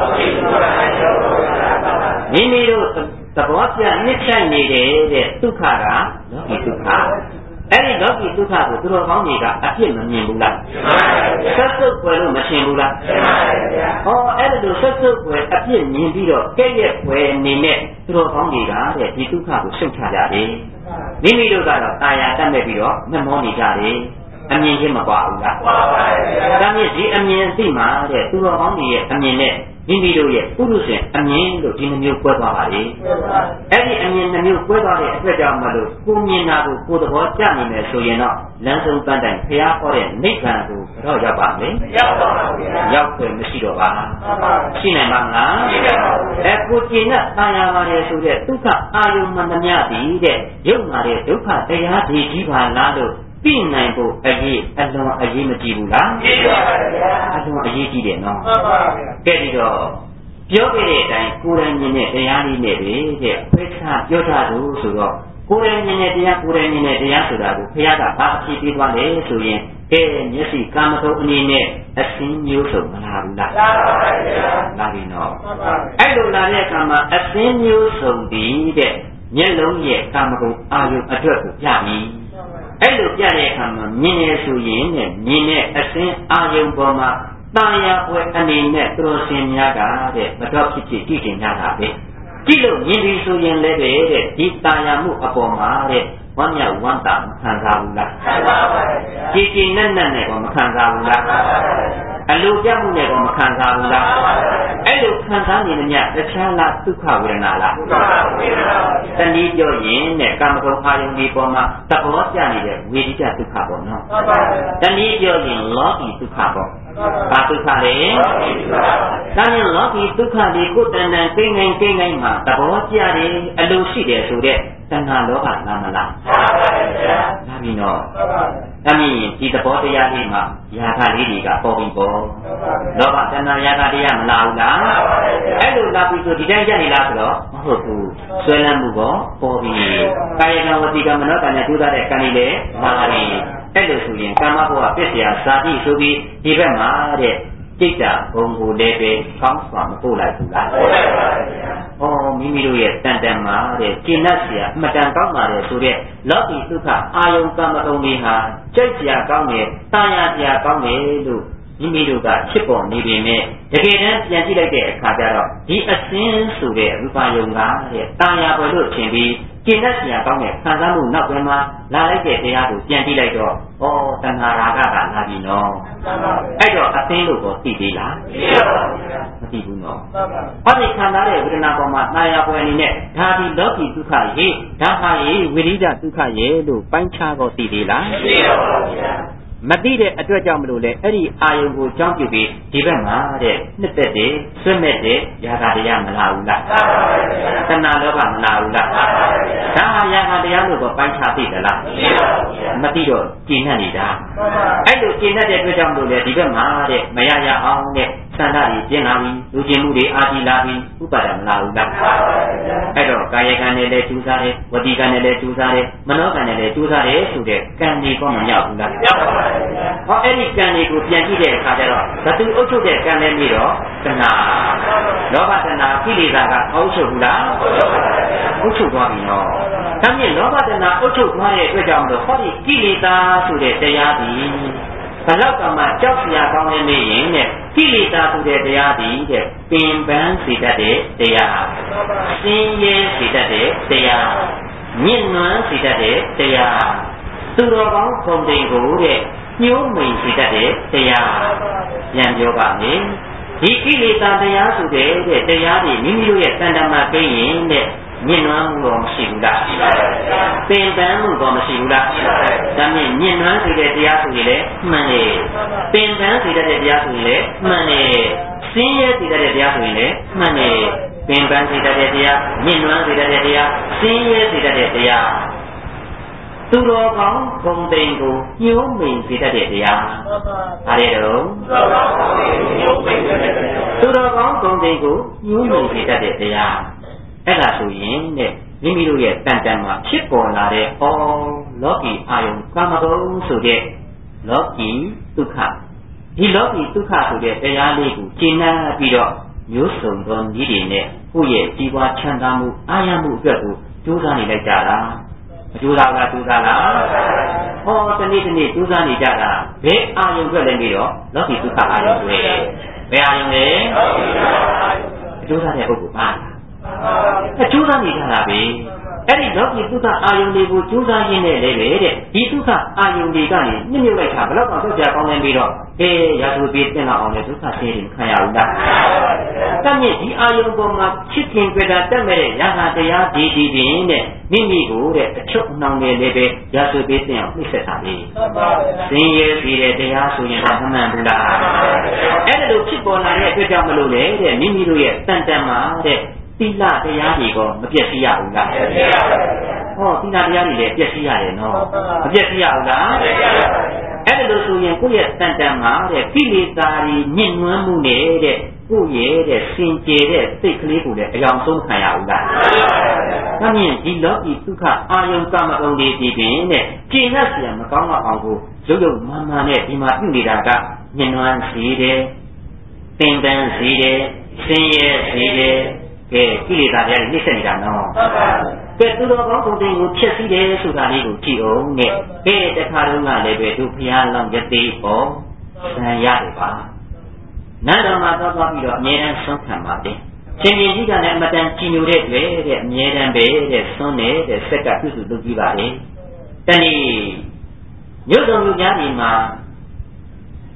မိမိတို့သဘောပြနှစ်ဆိုင်နေတဲ့ဒုက္ခကလောကီဒုက္ခအဲ့ဒီလောကီဒုက္ခကိုသူတော်ကောင်းတွေကအပြစ်မမြင်ဘူးလားဆက်စုပ်ွယ်လို့မရှင်းဘူးလားအဲ့ဒါလိုဆက်စုပ်ွယ်အပြစ်မြင်ပြီးတော့ကဲ့ရဲ့ွယ်နေနဲ့သူတော်ကောင်းတွေကတဲ့ဒီဒုက္ခကိုရှုတ်ချကြတယ်မိမိတို့ကတော့တာယာတတ်မဲ့ပြီးတော့နှမောနေကြတယ်အမြင်ချင်းမကွာဘူးလားကွာပါရဲ့ဒါမြင့်ဒီအမြင်သိမှတဲ့သူတော်ကောင်းတွေရဲ့အမြင်နဲ့မိမိတို့ရဲ့ပုရုရှင်အမြင်လို့ဒီနှမျိုးကွဲသွားပါလေအဲ့ဒီအမြင်နှမျိုးကွဲသွားတဲ့အတွက်ကြောင့်မလို့ကိုမြင်တာကိုကိုသဘောကျနေမယ်ဆိုရင်တော့လမ်းဆုံးပန်းတိုင်ဖျားဟောတဲ့နိဗ္ဗာန်ကိုတော့ရောက်ပါမယ်ရောက်ပါပါဗျာရောက်ွယ်မရှိတော့ပါရှိနိုင်ပါမလားရှိပါပါကိုကျင်နဲ့တာယာပါတယ်ဆိုတဲ့ဒုက္ခအာယုံမှန်သမျှတည်တဲ့ရုပ်မာတဲ့ဒုက္ခတရားတွေကြီးပါလားလို့သိနိုင်ဖို့အလွန်အရေးမကြီးဘူးလားကြီးပါပါဗျာအလွန်အရေးကြီးတယ်နော်မှန်ပါဗျာကဲပြီးတော့ပြောခဲ့တဲ့အတိုင်းကိုယ်တိုင်မြင်တဲ့တရားလေးနဲ့ပဲတဲ့ခွဲခြားပြောထားလို့ဆိုတော့ကိုယ်တိုင်မြင်တဲ့တရားကိုယ်တိုင်မြင်တဲ့တရားဆိုတာကိုဘုရားကဘာအဖြစ်ပေးသွားလဲဆိုရင်ကဲမျက်စိကာမဂုဏ်အနေနဲ့အစင်းမျိုးစုံမလာဘူးလားလာပါပါဗျာလာပြီနော်မှန်ပါအဲ့လိုလာတဲ့အခါမှာအစင်းမျိုးစုံတည်တဲ့မျက်လုံးရဲ့ကာမဂုဏ်အာယုအတွက်ကိုပြပြီးအဲ့လိုပြတဲ့အခါမှာမြင်ရဆိုရင်နဲ့မြင်တဲ့အစင်းအာယုံပေါ်မှာတာယာပွဲအနေနဲ့သူတော်စင်များကတဲ့မတော်ဖြစ်ကြည့်ကြင်ကြတာပဲကြည့်လို့မြင်ပြီဆိုရင်လည်းတဲ့ဒီတာယာမှုအပေါ်မှာတဲ့ဝမ်းမြောက်ဝမ်းသာမခံစားဘူးလားခံစားပါပါဗျာကြည်ကြည်နက်နက်နဲ့တော့မခံစားဘူးလားအလိုပြမှုနဲ့တော့မခံစားဘူးလားအဲ့လိုခံစားနေနေတခြားလားဒုက္ခဝေဒနာလားတနည်းပြောရင်တဲ့ကာမဂုဏ်အာယုန်ဒီပေါ်မှာသဘောကျနေတဲ့ဝေဒိတဒုက္ခပေါ့နော်တနည်းပြောရင်လောကီဒုက္ခပေါ့ဘာဒုက္ခလဲဒါနဲ့လောကီဒုက္ခတွေကိုတန်တန်ကိန်းကိန်းမှာသဘောကျတယ်အလိုရှိတယ်ဆိုတဲ့တဏှာလောဘလားမလားဒါပြီးတော့အမင်းဒီသဘောတရားလေးမှာယာခလေးတွေကပေါ်ပြီးပေါ်လောဘတဏှာယာခတရားမလာဘူးလားအဲ့လိုလာပြီးဆိုဒီတိုင်းရက်နေလားဆိုတော့မဟုတ်ဘူးဆွဲလန်းမှုပေါ်ပေါ်ပြီးကာယကံဝစီကံမနောကံနဲ့ကျူးသားတဲ့ကံလေးလည်းလာပြီအဲ့လိုဆိုရင်ကာမဘဝပြည့်စရာဇာတိဆိုပြီးဒီဘက်မှာတဲ့စိတ်ဓာတ်ဘုံကိုလည်းပဲကောင်းစွာမပို့လိုက်ဘူးလားပို့လိုက်ပါဗျာမိမိတို့ရဲ့တန်တန်မှာတဲ့ကျင့်တတ်เสียအမတန်ကောင်းပါတယ်ဆိုတဲ့လောကီဒုက္ခအာယုံကာမဂုဏ်တွေဟာကြိတ်เสียကောင်းတယ်တာယာเสียကောင်းတယ်လို့မိမိတို့ကဖြစ်ပေါ်နေပေမဲ့တကယ်တမ်းပြန်ကြည့်လိုက်တဲ့အခါကျတော့ဒီအစင်းဆိုတဲ့ရူပယုံကတဲ့တာယာပွဲလို့ထင်ပြီးကျင့်တတ်เสียကောင်းတဲ့ခံစားမှုနောက်ပိုင်းမှာလာလိုက်တဲ့တရားကိုပြန်ကြည့်လိုက်တော့တဏှာရာဂကလာပြီနော်အဲ့တော့အသိလို့ကိုသိသေးလားမသိဘူးနော်ဟောဒီခံစားတဲ့ဝေဒနာပေါ်မှာတာယာပွဲအနေနဲ့ဒါဒီလောကီဒုက္ခရေဒါဟာရေဝိရိဒဒုက္ခရေလို့ပိုင်းခြားကိုသိသေးလားသိပါပါဘုရားမသိတဲ့အတွက်ကြောင့်မလို့လေအဲ့ဒီအာယုံကိုကြောင်းပြပြီးဒီဘက်မှာတဲ့နှစ်သက်တယ်ဆွတ်မဲ့တယ်ယာဂတရားမလာဘူးလားတဏှာလောဘမလာဘူးလားဒါဟာယာဂတရားလို့တော့ပိုင်းခြားသိတယ်လားမသိတော့ကျင့်နေနေတာအဲ့လိုကျင့်တဲ့အတွက်ကြောင့်မလို့လေဒီဘက်မှာတဲ့မရရအောင်တဲ့သန္တာတွေကျင့်လာပြီးလူကျင်မှုတွေအာတိလာပြီးဥပါဒမလာဘူးလားအဲ့တော့ကာယကံနဲ့လည်းကျူးစားတယ်ဝတိကံနဲ့လည်းကျူးစားတယ်မနောကံနဲ့လည်းကျူးစားတယ်ဆိုတဲ့ကံတွေကမမြောက်ဘူးလားဟောအဲ့ဒီကံတွေကိုပြန်ကြည့်တဲ့အခါကျတော့ဘသူအုပ်ချုပ်တဲ့ကံနဲ့ပြီးတော့တဏှာလောဘတဏှာကိလေသာကအုပ်ချုပ်ဘူးလားအုပ်ချုပ်သွားပြီနော်ဒါမြင့်လောဘတဏှာအုပ်ချုပ်သွားတဲ့အတွက်ကြောင့်မလို့ဟောဒီကိလေသာဆိုတဲ့တရားဒီဘလောက်ကမှကြောက်စရာကောင်းနေနေရင်တဲ့ကိလေသာဆိုတဲ့တရားဒီတဲ့ပင်ပန်းစေတတ်တဲ့တရားစင်ရဲစေတတ်တဲ့တရားမြင့်နွမ်းစေတတ်တဲ့တရားသူတော်ကောင်းပုံတင်ကိုတဲ့ညှိုးမိန်စေတတ်တဲ့တရားပြန်ပြောပါမယ်ဒီကိလေသာတရားဆိုတဲ့တရားတွေမိမိတို့ရဲ့တဏ္ဍာမှာကိန်းရင်တဲ့မြင့်နွမ်းမှုတော့မရှိဘူးလားပင်ပန်းမှုတော့မရှိဘူးလားဒါမြင့်မြင့်နွမ်းစေတဲ့တရားဆိုရင်လည်းမှန်တယ်ပင်ပန်းစေတဲ့တရားဆိုရင်လည်းမှန်တယ်စင်းရဲစေတဲ့တရားဆိုရင်လည်းမှန်တယ်ပင်ပန်းစေတဲ့တရားမြင့်နွမ်းစေတဲ့တရားစင်းရဲစေတဲ့တရားသူတော်ကောင်းဂုဏ်သိမ်ကိုညှိုးမိန်စေတတ်တဲ့တရားဒါတဲ့တော့သူတော်ကောင်းဂုဏ်သိမ်ကိုညှိုးမိန်စေတတ်တဲ့တရားအဲ့ဒါဆိုရင်တဲ့မိမိတို့ရဲ့တန်တန်မှာဖြစ်ပေါ်လာတဲ့လောကီအာယုံကာမဂုဏ်ဆိုတဲ့လောကီဒုက္ခဒီလောကီဒုက္ခဆိုတဲ့တရားလေးကိုကျင့်နာပြီးတော့မျိုးစုံသောနည်းတွေနဲ့ကိုယ့်ရဲ့ကြီးပွားချမ်းသာမှုအာရမှုအတွက်ကိုကြိုးစားနေလိုက်ကြတာမကြိုးစားလားကြိုးစားလားတနေ့တနေ့ကြိုးစားနေကြတာဘယ်အာယုံအတွက်လဲပြီးတော့လောကီဒုက္ခအာယုံတွေဘယ်အာယုံလဲကြိုးစားတဲ့ပုဂ္ဂိုလ်ပါကြိုးစားနေကြတာပဲအဲ့ဒီလောကီဒုက္ခအာယုန်တွေကိုကြိုးစားရင်းနဲ့လည်းပဲတဲ့ဒီဒုက္ခအာယုန်တွေကနေနှိမ့်မြုပ်လိုက်တာဘယ်တော့မှတော့ကြာကောင်းနေပြီးတော့ရာဇဝပြေးတင်လာအောင်လေဒုက္ခဆင်းရဲခံရဘူးလားတမ်းမြင့်ဒီအာယုန်ပေါ်မှာချစ်ခင်ကြတာတက်မဲ့တဲ့ရာဂတရားဒီပင်တဲ့မိမိကိုတဲ့အချုပ်အနှောင်တွေလည်းပဲရာဇဝပြေးတင်အောင်နှိမ့်ဆက်တာပဲဆင်းရဲပြီးတဲ့တရားဆိုရင်တော့မှန်ဘူးလားအဲ့ဒါလိုဖြစ်ပေါ်လာတဲ့အတွက်ကြောင့်မလို့လေတဲ့မိမိတို့ရဲ့တန်တန်မှာတဲ့သီလတရားတွေကမပြည့်စည်ရဘူးလားသီလတရားတွေလည်းပြည့်စည်ရတယ်နော်မပြည့်စည်ရဘူးလားအဲ့ဒါလို့ဆိုရင်ကိုယ့်ရဲ့တန်တန်မှာတဲ့ကိလေသာတွေညှဉ်းနှွမ်းမှုနဲ့တဲ့ကိုယ့်ရဲ့တဲ့စင်ကြယ်တဲ့စိတ်ကလေးကိုလည်းအယောင်ဆုံးခံရဘူးလားဒါမြင်ဒီလောကီဒုက္ခအာယုံကာမဂုဏ်တွေဒီပင်တဲ့ကျင့်ရเสียမကောင်းတော့အောင်ကိုရုပ်ရုပ်မှန်မှန်နဲ့ဒီမှာပြုနေတာကညှဉ်းနှွမ်းစေတယ်ပင်ပန်းစေတယ်ဆင်းရဲစေတယ်ကိလေသာတွေနှိမ့်ဆက်နေတာနော်သူတော်ကောင်းကိုယ်တိုင်ကိုဖြည့်ဆည်းတယ်ဆိုတာလေးကိုကြည့်အောင်နဲ့တခါတုန်းကလည်းပဲသူဘုရားလောင်းရသေးပေါ်ဆံရတယ်ပါနတ်တော်မှာသွားပြီးတော့အမြဲတမ်းဆုံးခံပါတယ်ရှင်ကြီးကြီးကလည်းအမတန်ကြည်ညိုတဲ့တွေ့တဲ့အမြဲတမ်းပဲတဲ့ဆွန်းတဲ့ဆက်ကပြုစုလုပ်ကြည့်ပါလေတနေ့မြို့တော်မြို့ကြားဒီမှာ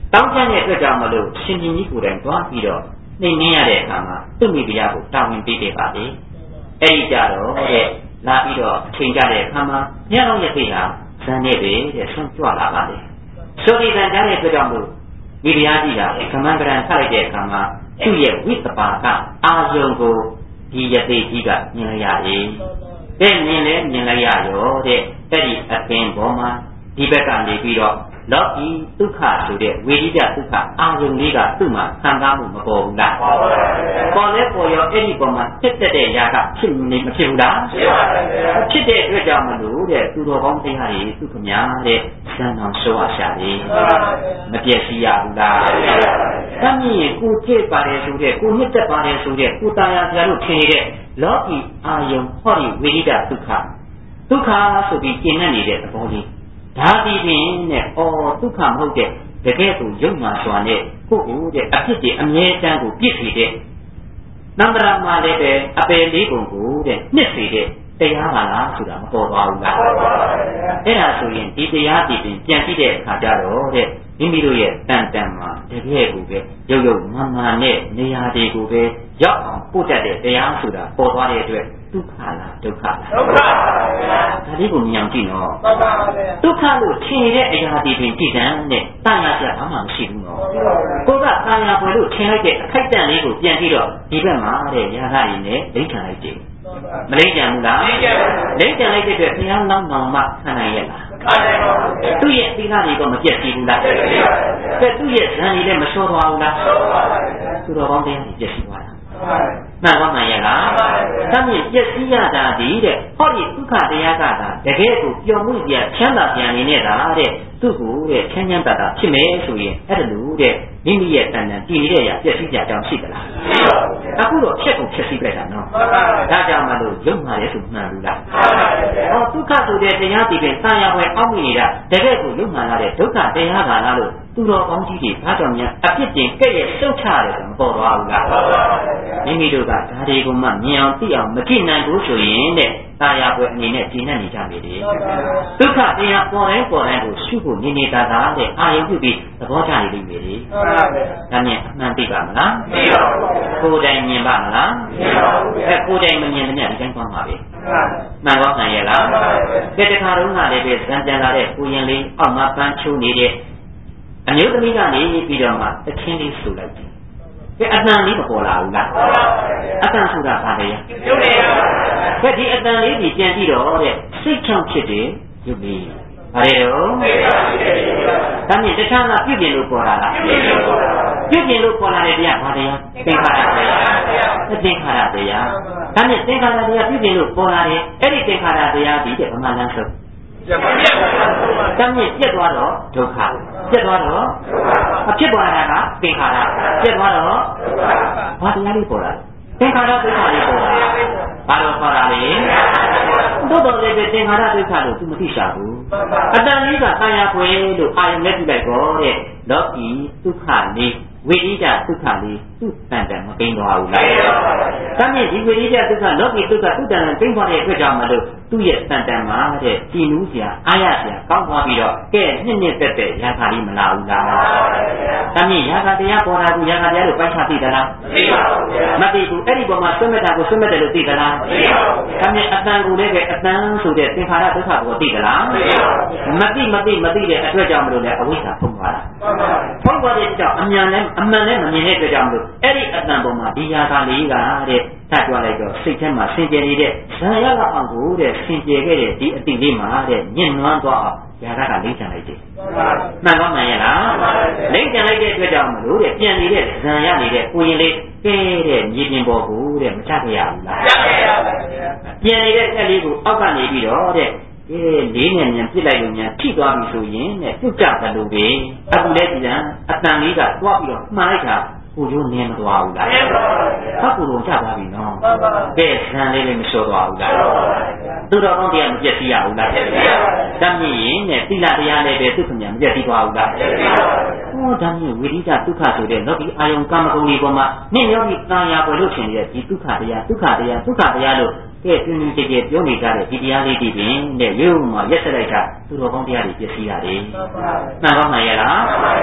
တောင်းချမ်းတဲ့အတွက်ကြောင့်မလို့ရှင်ကြီးကြီးကိုယ်တိုင်သွားပြီးတော့နှိမ့်နှင်းရတဲ့အခါမှာသူ့မိဖုရားကိုတာဝန်ပေးခဲ့ပါလေအဲ့ဒီကြတော့တဲ့လာပြီးတော့အချိန်ကြတဲ့အခါမှာညအောင်ရသေးတာဇန်နဲ့ပဲတဲ့ဆွန့်ကြွလာပါလေဆိုဒီဇန်ကြတဲ့အတွက်ကြောင့်မလို့မိဖုရားကြီးကကမန္တရံထလိုက်တဲ့အခါမှာသူ့ရဲ့ဝိသပါကအာယုံကိုဒီယသိကြီးကမြင်လိုက်ရတယ်တဲ့မြင်လဲမြင်လိုက်ရရောတဲ့အဲ့ဒီအပင်ပေါ်မှာဒီဘက်ကနေပြီးတော့လောကီဒုက္ခဆိုတဲ့ဝေဒိတဒုက္ခအာယုံလေးကသူ့မှာခံစားမှုမပေါ်ဘူးလားပေါ်လဲပေါ်ရောအဲ့ဒီပေါ်မှာဖြစ်တဲ့ຢာကဖြစ်နေမဖြစ်ဘူးလားဖြစ်တဲ့အတွက်ကြောင့်မလို့တဲ့သူတော်ကောင်းတရားတွေသူခမညာတဲ့စံတော်ဆိုရရှာလေမပြည့်စည်ရဘူးလားတမ်းမြင်ကိုဖြစ်ပါတယ်ဆိုတဲ့ကိုမြင့်တက်ပါတယ်ဆိုတဲ့ကိုတာယာဆရာတို့ထင်နေတဲ့လောကီအာယုံဟောဒီဝေဒိတဒုက္ခဆိုပြီးကျင့်နေတဲ့သဘောလေးဒါဒီပင်နဲ့ဒုက္ခမဟုတ်တဲ့တကယ်ကိုယုံနာစွာနဲ့ကိုယ့်ကိုယ်တဲ့အဖြစ်တွေအမြဲတမ်းကိုပြည့်စေတဲ့နန္ဒရာမှာလည်းပဲအပယ်လေးပုံကိုတဲ့နှစ်စေတဲ့တရားပါလားဆိုတာမပေါ်သွားဘူးလားအဲ့ဒါဆိုရင်ဒီတရားဒီပင်ပြန်ကြည့်တဲ့အခါကျတော့တဲ့မိမိတို့ရဲ့တန်တန်မှာတကယ်ကိုပဲရုပ်ရုပ်မှန်မှန်နဲ့နေရာတွေကိုပဲရောက်အောင်ပို့တတ်တဲ့တရားဆိုတာပေါ်သွားတဲ့အတွက်ဒုက္ခလားဒုက္ခလားဒုက္ခပါဗျာဒါလေးကိုမြင်အောင်ကြည့်နော်မှန်ပါဗျာဒုက္ခလို့ထင်တဲ့အရာဒီပင်ကြည့်တဲ့တာယာပြဘာမှမရှိဘူးနော်ကိုကတာယာပွဲလို့ထင်လိုက်တဲ့အခိုက်အတန့်လေးကိုပြန်ပြီးတော့ဒီဘက်မှာတဲ့ရာဂရည်နဲ့လိမ့်ချလိုက်တယ်မလိမ့်ကြဘူးလားလိမ့်ကြလိုက်တဲ့အတွက်ဘုရားနောက်နောက်မှခံနိုင်ရဲ့လားသူ့ရဲ့သီလတွေကမပြတ်စီဘူးလားတဲ့သူ့ရဲ့ဇန်တွေလည်းမလျှော့သွားဘူးလားသူတော်ကောင်းတရားတွေပြတ်စီသွားတာမှန်ပါမှန်ရဲ့လားတမ်းမြင်ပြည့်စည်ရတာဒီတဲ့ဟောဒီဒုက္ခတရားကသာတကယ်ကိုပျော်မှုပြချမ်းသာပြန်နေနေတာတဲ့သူ့ကိုတဲ့ချမ်းချမ်းသာသာဖြစ်မယ်ဆိုရင်အဲ့ဒါလို့တဲ့မိမိရဲ့တန်တန်ကြည်နေတဲ့ရာပြည့်စည်ကြကြောင်းရှိသလားအခုတော့ဖြတ်ကုန်ဖြတ်စည်းလိုက်တာနော်ဒါကြောင့်မလို့ရုပ်မှာလည်းဆိုမှန်ဘူးလားဒုက္ခဆိုတဲ့တရားဒီပင်တာယာဝယ်အောက်မိနေတာတကယ်ကိုရုပ်မှန်လာတဲ့ဒုက္ခတရားကလားလို့သူတော်ကောင်းကြီးတွေဘာကြောင့်များအပြစ်တင်ကဲ့ရဲ့တုတ်ချရတယ်ဆိုမပေါ်သွားဘူးလားမိမိတို့ကဒါတွေကိုမှမြင်အောင်သိအောင်မကြည့်နိုင်ဘူးဆိုရင်တဲ့တာယာပွဲအနေနဲ့ကျင့်နေကြပြီလေဒုက္ခတရားပေါ်တိုင်းကိုရှုဖို့နေနေတာတဲ့အာရုံပြုပြီးသဘောကျနေလိမ့်မယ်လေဒါနဲ့အမှန်သိပါမလားသိပါဘူးကိုယ်တိုင်မြင်ပါမလားသိပါဘူးကိုယ်တိုင်မမြင်တဲ့ညဒီတိုင်းသွားမှာပဲမှန်ပါမှန်ရဲ့လားကဲတခါတော့ကလည်းပဲဇံပြန်လာတဲ့ကိုရင်လေးအောက်မှာပန်းချိုးနေတဲ့အမျိုးသမီးကနေပြီးတော့မှတချင်းလေးဆူလိုက်တယ်ကဲအတန်လေးမပေါ်လာဘူးလားအတန်ဆိုတာဘာလဲရုပ်လေးကဲဒီအတန်လေးကြီးပြန်ပြီးတော့တဲ့စိတ်ချောင်းဖြစ်တယ်ရုပ်လေးဘာလဲတော့ဒါနဲ့တခြားကပြုပြင်လို့ပေါ်လာလားပြုပြင်လို့ပေါ်လာတဲ့တရားဘာတရားသင်္ခါရတရားသင်္ခါရတရားဒါနဲ့သင်္ခါရတရားပြုပြင်လို့ပေါ်လာတယ်အဲ့ဒီသင်္ခါရတရားဒီတဲ့ဗမာလမ်းဆုံးတမ်းမြင့်ပြက်သွားတော့ဒုက္ခပြက်သွားတော့အဖြစ်ပေါ်လာတာကသင်္ခါရပြက်သွားတော့ဘာတရားလေးပေါ်လာသင်္ခါရဒုက္ခလေးပေါ်လာဘာလို့ပေါ်လာလဲတို့တော်လေးပဲသင်္ခါရဒုက္ခလို့သူမသိရှာဘူးအတန်လေးကတာယာခွေလို့အာယုံနဲ့ပြလိုက်တော့တဲ့လောကီဒုက္ခလေးဝိရိယဒုက္ခလေးသူ့တန်တန်မကိန်းသွားဘူးလားတမ်းမြင့်ဒီဝိရိယဒုက္ခလောကီဒုက္ခသူ့တန်တန်ကိန်းသွားတဲ့အတွက်ကြောင့်မလို့သူ့ရဲ့တန်တန်မှာတဲ့ကြည်နူးစရာအားရစရာကောင်းသွားပြီးတော့ကဲနှစ်သက်တဲ့ရာခါလေးမလာဘူးလားတမ်းမြင့်ရာခါတရားပေါ်လာဘူးရာခါတရားလို့ပိုက်ချသိသလားသိပါဘူးဗျာမသိဘူးအဲ့ဒီပေါ်မှာဆွတ်မဲ့တာကိုဆွတ်မဲ့တယ်လို့သိသလားသိပါဘူးတမ်းမြင့်အတန်ကိုလည်းပဲအတန်ဆိုတဲ့သင်္ခါရဒုက္ခကိုသိသလားသိပါဘူးမသိတဲ့အတွက်ကြောင့်မလို့လည်းအဝိဇ္ဇာဖုံးသွားတာဖုံးသွားတဲ့ကြောင့်အမှန်နဲ့မမြင်တဲ့အတွက်ကြောင့်မလို့အဲ့ဒီအတန်ပေါ်မှာဒီရာခါလေးကတဲ့ထပ်ကြွလိုက်တော့စိတ်ထဲမှာဆင်ကြယ်နေတဲ့ဇာရကအောင်ကိုတဲ့ဆင်ကြယ်ခဲ့တဲ့ဒီအတိလေးမှာတဲ့ညှဉ်းနှွမ်းသွားအောင်ရာဂကလိမ့်ချလိုက်တယ်မှန်ပါမှန်ရဲ့လားလိမ့်ချလိုက်တဲ့အတွက်ကြောင့်မလို့တဲ့ပြန်နေတဲ့ဇံရနေတဲ့ကိုရင်လေးကဲတဲ့မြေပြင်ပေါ်ကိုတဲ့မချခဲ့ရဘူးလားချခဲ့ရပါဗျာပြန်နေတဲ့ဆက်လေးကိုအောက်ကနေပြီးတော့တဲ့လေးနဲ့မြန်ပြစ်လိုက်လို့မြန်ထိသွားပြီဆိုရင်တဲ့ပြုတ်ကြတယ်လို့ပဲအခုလဲကြည်အတန်လေးကတွားပြီးတော့မှားလိုက်တာကိုရိုးနေမသွားဘူးလားဟုတ်ကိုယ်တော့ကြသွားပြီနော်ကဲဇံလေးလည်းမလျှော့သွားဘူးလားသူတော်ကောင်းတရားမပြည့်စည်ရဘူးလားတမ်းမြင့်ရင်နဲ့သီလတရားလည်းပဲသူ့ခမညာမပြည့်စည်သွားဘူးလားဟောတမ်းမြင့်ဝိရိယဒုက္ခဆိုတဲ့လောကီအာယုံကာမဂုဏ်တွေပေါ်မှာနှင်းရောပြီးတာယာပေါ်လို့ထင်နေတဲ့ဒီဒုက္ခတရားလို့ကဲတွင်ကြည်ပြောနေကြတဲ့ဒီတရားလေးတွေပင်တဲ့ရုပ်မှာရက်ဆက်လိုက်တာသူတော်ကောင်းတရားတွေပြည့်စည်ရတယ်မှန်ပါမှန်ရဲ့လားသီလ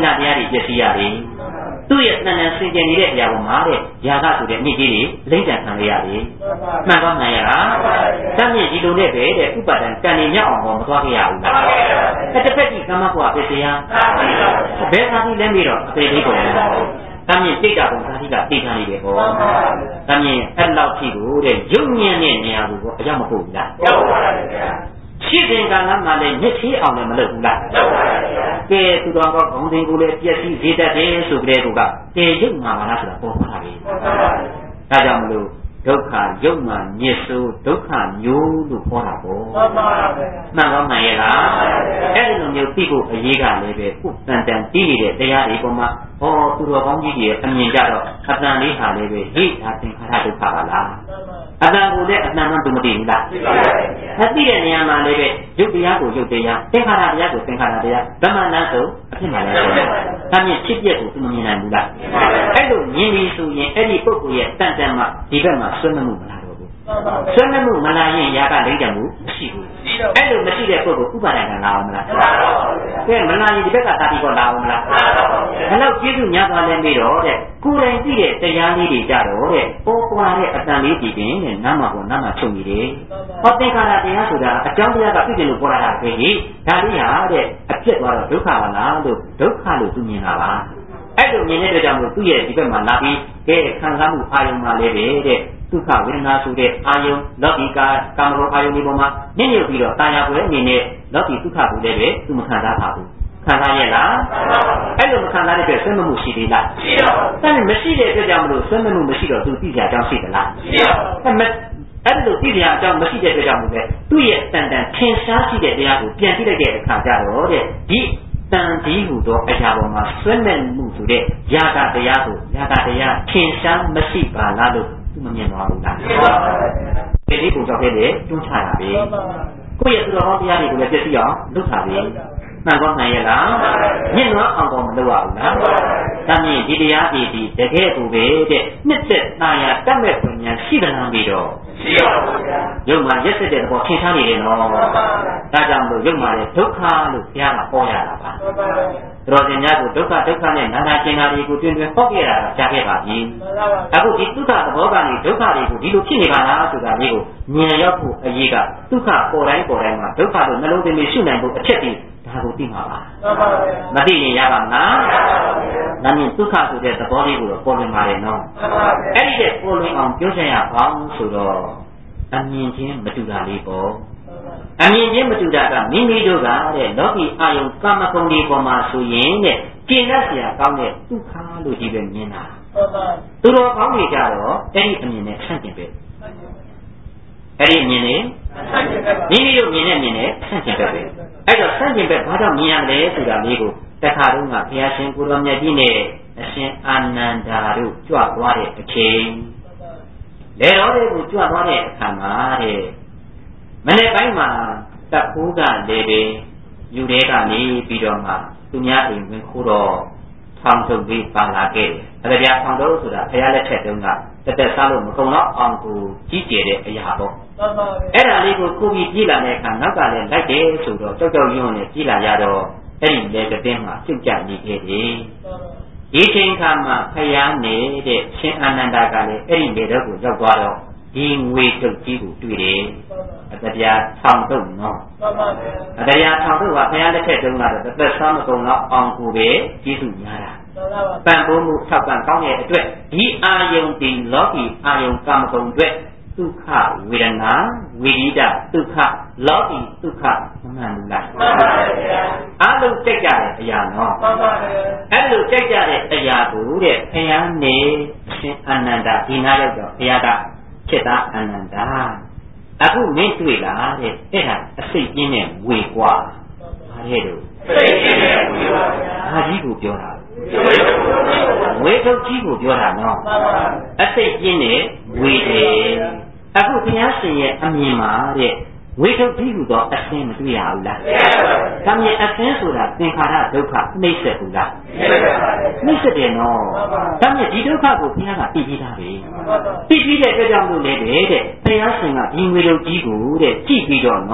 ဏတရားတွေပြည့်စည်ရတယ်သူ့ရဲ့တဏ္ဍာစင်ကြယ်နေတဲ့အရာပေါ်မှာတဲ့ຢာကဆိုတဲ့မြစ်ကြီးတွေလိမ့်တန်ခံရရတယ်မှန်ကောင်းနိုင်ရလားတမ်းမြင့်ဒီလိုနဲ့ပဲတဲ့ဥပါဒံကံနေမြောက်အောင်မသွားခဲ့ရဘူးလားတစ်ဖက်ကြီးကမ္မဘုရားပြတရားဘယ်သာပြီးလဲပြီးတော့အသေးလေးကုန်တမ်းမြင့်တိတ်တာပုံသားကြီးကတိတ်ထားနေတယ်ဟောတမ်းမြင့်အဲ့လောက်ထိကိုတဲ့ရုပ်ညံ့တဲ့နေရာကိုအကြောင်းမဟုတ်ဘူးလားဟုတ်ပါပါဗျာရှိတဲ့ကံကမှလည်းညစ်သေးအောင်လည်းမလုပ်ဘူးလားလုပ်ပါပါဗျာကဲသူတော်ကောခေါင်းစဉ်ကိုလည်းပြည့်စည်စေတတ်တယ်ဆိုကြတဲ့ကတေရုပ်မှာပါလားဆိုတာပေါ်သွားတာပဲဟုတ်ပါပါဒါကြောင့်မလို့ဒုက္ခရုပ်မှာညစ်ဆိုးဒုက္ခမျိုးလို့ခေါ်တာပေါ့မှန်ပါပါဗျာမှန်ကောင်းနိုင်ရဲ့လားအဲ့ဒီလိုမျိုးသိဖို့အရေးကလည်းပဲခုတန်တန်တီးနေတဲ့တရားတွေပေါ်မှာဟောသူတော်ကောင်းကြီးတွေအမြင်ကြတော့အတန်လေးဟာလည်းပဲဟိဒါသင်္ခါရဒုက္ခပါလားအတန်ကိုလည်းအတန်မှသူမသိဘူးလားသိပါပါဗျာသိတဲ့နေရာမှာလည်းပဲရုပ်တရားကိုရုပ်တရားသင်္ခါရတရားကိုသင်္ခါရတရားဓမ္မနဆိုအဖြစ်မှလည်းဆိုတယ်ဒါမြင့်ဖြစ်ပြက်ကိုသူမမြင်နိုင်ဘူးလားအဲ့လိုမြင်ပြီးဆိုရင်အဲ့ဒီပုဂ္ဂိုလ်ရဲ့တန်တန်မှဒီဘက်မှာဆွဲမှုမလားတော့ဘူးဆွဲမှုမလာရင်ຢာကလိမ့်တယ်မှုမရှိဘူးအဲ့လိုမရှိတဲ့ပုဂ္ဂိုလ်ဥပါဒဏ်ကလာအောင်မလားကဲမလာရင်ဒီဘက်ကသာတိကောလာအောင်မလားဘယ်တော့ကျေးဇူးများသွားလဲပြီးတော့တဲ့ကိုယ်တိုင်သိတဲ့တရားလေးတွေကြတော့တဲ့ပေါ်ပွားတဲ့အတန်လေးကြည့်ရင်တဲ့နားမှာပေါ်နားမှာချုပ်နေတယ်ဟောသင်္ခါရတရားဆိုတာအကြောင်းတရားကပြည့်တယ်လို့ပေါ်လာတာပဲဟိဒါလေးဟာတဲ့အဖြစ်သွားတော့ဒုက္ခပါလားလို့ဒုက္ခလို့သူမြင်တာပါအဲ့လိုမြင်တဲ့အတွက်ကြောင့်မို့သူ့ရဲ့ဒီဘက်မှာလာပြီးကဲခံစားမှုအာယုံမှာလည်းပဲတဲ့ဒုက္ခဝေဒနာဆိုတဲ့အာယုံလောကီကာမဂုဏ်အာယုံဒီပေါ်မှာနည်းနည်းပြီးတော့တာယာပွဲအနေနဲ့လောကီဒုက္ခကိုလည်းပဲသူမခံစားပါဘူးခံစားရလားအဲ့လိုမခံစားတဲ့အတွက်ဆွဲမမှုရှိသေးလားရှိပါဘူးဒါနဲ့မရှိတဲ့အတွက်ကြောင့်မလို့ဆွဲမမှုမရှိတော့သူသိကြအကြောင်းရှိသလားရှိပါဘူးအဲ့လိုသိကြအကြောင်းမရှိတဲ့အတွက်ကြောင့်မို့လဲသူ့ရဲ့တန်တန်ထင်ရှားရှိတဲ့တရားကိုပြန်ကြည့်လိုက်တဲ့အခါကျတော့တဲ့ဒီတန်ဒီဟူသောအရာပေါ်မှာဆွဲမဲ့မှုဆိုတဲ့ယာကတရားကိုယာကတရားထင်ရှားမရှိပါလားလို့သူမမြင်ပါဘူးလားမှန်ပါပါဒီလေးကိုကြောက်ခဲ့တယ်တွန်းချတာပဲကိုယ့်ရဲ့သူတော်ကောင်းတရားတွေကိုလည်းပြည့်စုံအောင်လုပ်တာပဲမှန်ကောင်းနိုင်ရဲ့လားညင်တော့အောင်တော့မလုပ်ရဘူးလားဒါမြင်ဒီတရားတွေဒီတကယ်ကိုပဲတဲ့နှစ်သက်နာရတတ်မဲ့ပညာရှိသလားပြီးတော့ရှိပါဘူးဗျာရုပ်မှာရက်စက်တဲ့သဘောထင်ရှားနေတယ်နော်ဒါကြောင့်မလို့ရုပ်မှာလည်းဒုက္ခလို့ဘုရားကဟောရတာပါတော်စင်များကိုဒုက္ခနဲ့နာနာကျင်နာတွေကိုတွင်ဟောခဲ့တာကြားခဲ့ပါပြီအခုဒီဒုက္ခသဘောကနေဒုက္ခတွေကိုဒီလိုဖြစ်နေပါလားဆိုတာလေးကိုဉာဏ်ရောက်ဖို့အရေးကဒုက္ခပေါ်တိုင်းမှာဒုက္ခလို့နှလုံးသွင်းပြီးရှုနိုင်ဖို့အချက်ဒီဒါကိုသိမှာပါမသိရင်ရပါမလားဒါမြင်ဒုက္ခဆိုတဲ့သဘောလေးကိုတော့ပေါ်လွင်ပါတယ်နော်အဲ့ဒီတဲ့ပေါ်လွင်အောင်ပြောချင်ရအောင်ဆိုတော့အမြင်ချင်းမတူတာလေးပေါ့အမြင်ချင်းမတူတာကမိမိတို့ကတဲ့လောကီအာယုံကာမဂုဏ်တွေပေါ်မှာဆိုရင်တဲ့ကျင့်တတ်เสียကောင်းတဲ့ဒုက္ခလို့ဒီပဲမြင်တာသူတော်ကောင်းတွေကြတော့အဲ့ဒီအမြင်နဲ့ဆန့်ကျင်ပဲအဲ့ဒီအမြင်နဲ့မိမိတို့မြင်တဲ့မြင်နဲ့ဆန့်ကျင်ပဲအဲ့တော့ဆန့်ကျင်ပဲဘာကြောင့်မြင်ရလဲဆိုတာလေးကိုတခါတုန်းကဘုရားရှင်ကိုတော်မြတ်ကြီးနဲ့အရှင်အာနန္ဒာတို့ကြွသွားတဲ့အချိန်လေတော်တွေကိုကြွသွားတဲ့အခါမှာတဲ့မနေ့ပိုင်းမှာတပ်ဖိုးကလည်းပဲယူတဲ့ကနေပြီးတော့မှသူများအိမ်ဝင်ခိုးတော့ထောင်ထုတ်ပြီးပါလာခဲ့တယ်။အဲ့ဒါကြောင့်ထောင်ထုတ်ဆိုတာဘုရားလက်ထက်တုန်းကတက်တက်စားလို့မကုန်တော့အောင်ကိုကြီးကျယ်တဲ့အရာပေါ့။အဲ့ဒါလေးကိုကိုပြီးပြေးလာတဲ့အခါနောက်ကလည်းလိုက်တယ်ဆိုတော့ကြောက်ကြောက်ရွံ့နဲ့ပြေးလာရတော့အဲ့ဒီလေကတင်းမှာပြုတ်ကျနေခဲ့တယ်။ဒီချိန်ခါမှာဘုရားနေတဲ့ရှင်အာနန္ဒာကလည်းအဲ့ဒီလေတော့ကိုရောက်သွားတော့ဒီငွေတုတ်ကြီးကိုတွေ့တယ်အတရားထောင်တုတ်နော်အတရားထောင်တုတ်ကဘုရားလက်ထက်တုန်းကတော့တစ်သက်စားမကုန်တော့အောင်ကိုပဲကျေးဇူးများတာပံ့ပိုးမှုထောက်ပံ့ကောင်းတဲ့အတွက်ဒီအာယုန်ဒီလောကီအာယုန်ကာမဂုဏ်အတွက်ဒုက္ခဝေဒနာဝိရိဒဒုက္ခလောကီဒုက္ခမမှန်ဘူးလားမှန်ပါဗျာအားလုံးကြိုက်ကြတဲ့အရာနော်မှန်ပါဗျာအဲ့လိုကြိုက်ကြတဲ့အရာကိုတဲ့ဘုရားနေအရှင်အာနန္ဒာဒီနာရောက်တော့ဘုရားကဖြစ်တာအာနန္ဒာအခုမင်းတွေ့လားတဲ့အဲ့ဒါအစိတ်ပြင်းတဲ့ဝေကွာဘာလဲတို့စိတ်ပြင်းတဲ့ဝေကွာဘာကြီးကိုပြောတာဝေထုတ်ကြီးကိုပြောတာနော်အစိတ်ပြင်းတဲ့ဝေတယ်အခုဘုရားရှင်ရဲ့အမြင်မှာတဲ့ဝေထုတ်ကြီးဟူသောအစင်းမတွေ့ရဘူးလား။ဒါမြင်အစင်းဆိုတာသင်္ခါရဒုက္ခနှိမ့်ဆက်ဘူးလား။နှိမ့်ဆက်တယ်နော်။ဒါမြင်ဒီဒုက္ခကိုဘုရားကသိပြီးသားပဲ။သိပြီးတဲ့အတွက်ကြောင့်လို့လည်းတဲ့ဘုရားရှင်ကဒီငွေထုတ်ကြီးကိုတဲ့ကြည့်ပြီးတော့နော်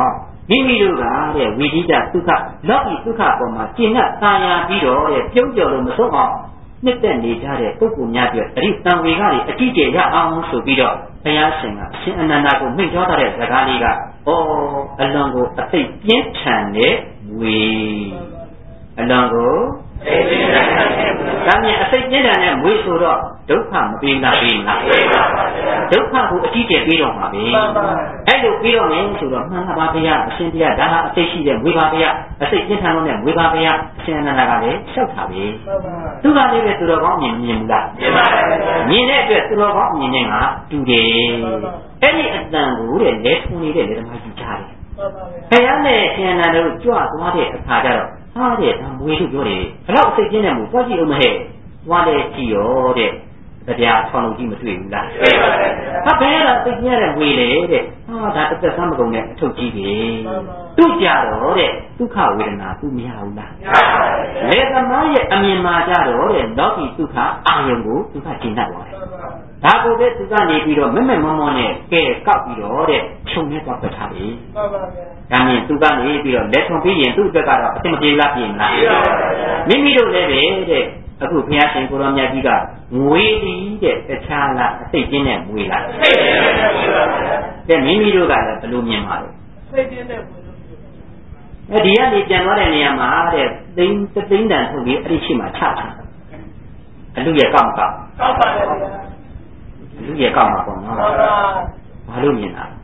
မိမိတို့ကတဲ့ဝိဓိတဒုက္ခလောကီဒုက္ခပေါ်မှာကျင့်တတ်သာယာပြီးတော့တဲ့ပြုံးကျော်လို့မဆုံးအောင်နှစ်သက်နေကြတဲ့ပုဂ္ဂိုလ်များပြောအဲ့ဒီတန်ဝေကနေအကြည့်ကျရအောင်ဆိုပြီးတော့ဘုရားရှင်ကအရှင်အနန္ဒာကိုမိန့်ပြောတဲ့စကားလေးကဩအလွန်ကိုအသိပြင်းထန်တဲ့ဝေအလွန်ကိုဒါမြင်အစိတ်ပြင်းထန်တဲ့မွေးဆိုတော့ဒုက္ခမပေးလားပေးလားဒုက္ခကိုအကြည့်ကျပေးတော့မှာပဲအဲ့လိုပြီးတော့မယ်ဆိုတော့မှန်ပါဗျာအရှင်ဘုရားဒါဟာအစိတ်ရှိတဲ့မွေးပါဗျာအစိတ်ပြင်းထန်လို့နဲ့မွေးပါဗျာအရှင်အနန္ဒာကလည်းလျှောက်တာပဲသူကလည်းပဲသူတော်ကောင်းမြင်ဘူးလားမြင်တဲ့အတွက်သူတော်ကောင်းမြင်ခြင်းကတူတယ်အဲ့ဒီအတန်ကိုတဲ့လဲထုံနေတဲ့လေဓမ္မကြီးကြားတယ်ဘုရားနဲ့ရှင်အနန္ဒာတို့ကြွသွားတဲ့အခါကျတော့ဟာတဲ့ဒါမွေးလို့ပြောတယ်ဘလောက်အစိတ်ပြင်းတဲ့မူသွားကြည့်အောင်မဟဲ့သွားလေကြည့်ရောတဲ့တရားဆောင်းလို့ကြည့်မတွေ့ဘူးလားတွေ့ပါတယ်ဟာဘယ်တော့သိကျတဲ့ဝေလေတဲ့ဟာဒါတစ်သက်သမ်းမကုန်တဲ့အထုတ်ကြီးတယ်သူ့ကြတော့တဲ့ဒုက္ခဝေဒနာသူမရဘူးလားမရပါဘူးလေသမားရဲ့အမြင်မှာကြတော့တဲ့လောကီဒုက္ခအာယုံကိုဒုက္ခကျင့်တတ်သွားတယ်ဒါကိုပဲသူကနေပြီးတော့မမဲ့မောမောနဲ့ကဲကောက်ပြီးတော့တဲ့ခြုံနဲ့တော့ပတ်ထားပြီမှန်ပါဗျာဒါမြင်သူကနေပြီးတော့လက်ထုံပြီးရင်သူ့အတွက်ကတော့အသိမပြေလားပြင်လားမိမိတို့လည်းပဲတဲ့အခုဘုရားရှင်ကိုရောမြတ်ကြီးကငွေတီးတဲ့တခြားလားအစိတ်ကျင်းတဲ့ငွေလားအစိတ်ကျင်းတဲ့ငွေပါဗျာတဲ့မိမိတို့ကလည်းဘယ်လိုမြင်ပါလဲစိတ်ကျင်းတဲ့ငွေလို့ဒီကနေပြန်သွားတဲ့နေရာမှာတဲ့သိန်းတန်ထုတ်ပြီးအဲ့ဒီရှိမှချတာအလူရဲ့ကောက်မကောက်ကောက်ပါလေဗျာအလူရဲ့ကောက်မှာပေါ့နော်ဘာလို့မြင်တာ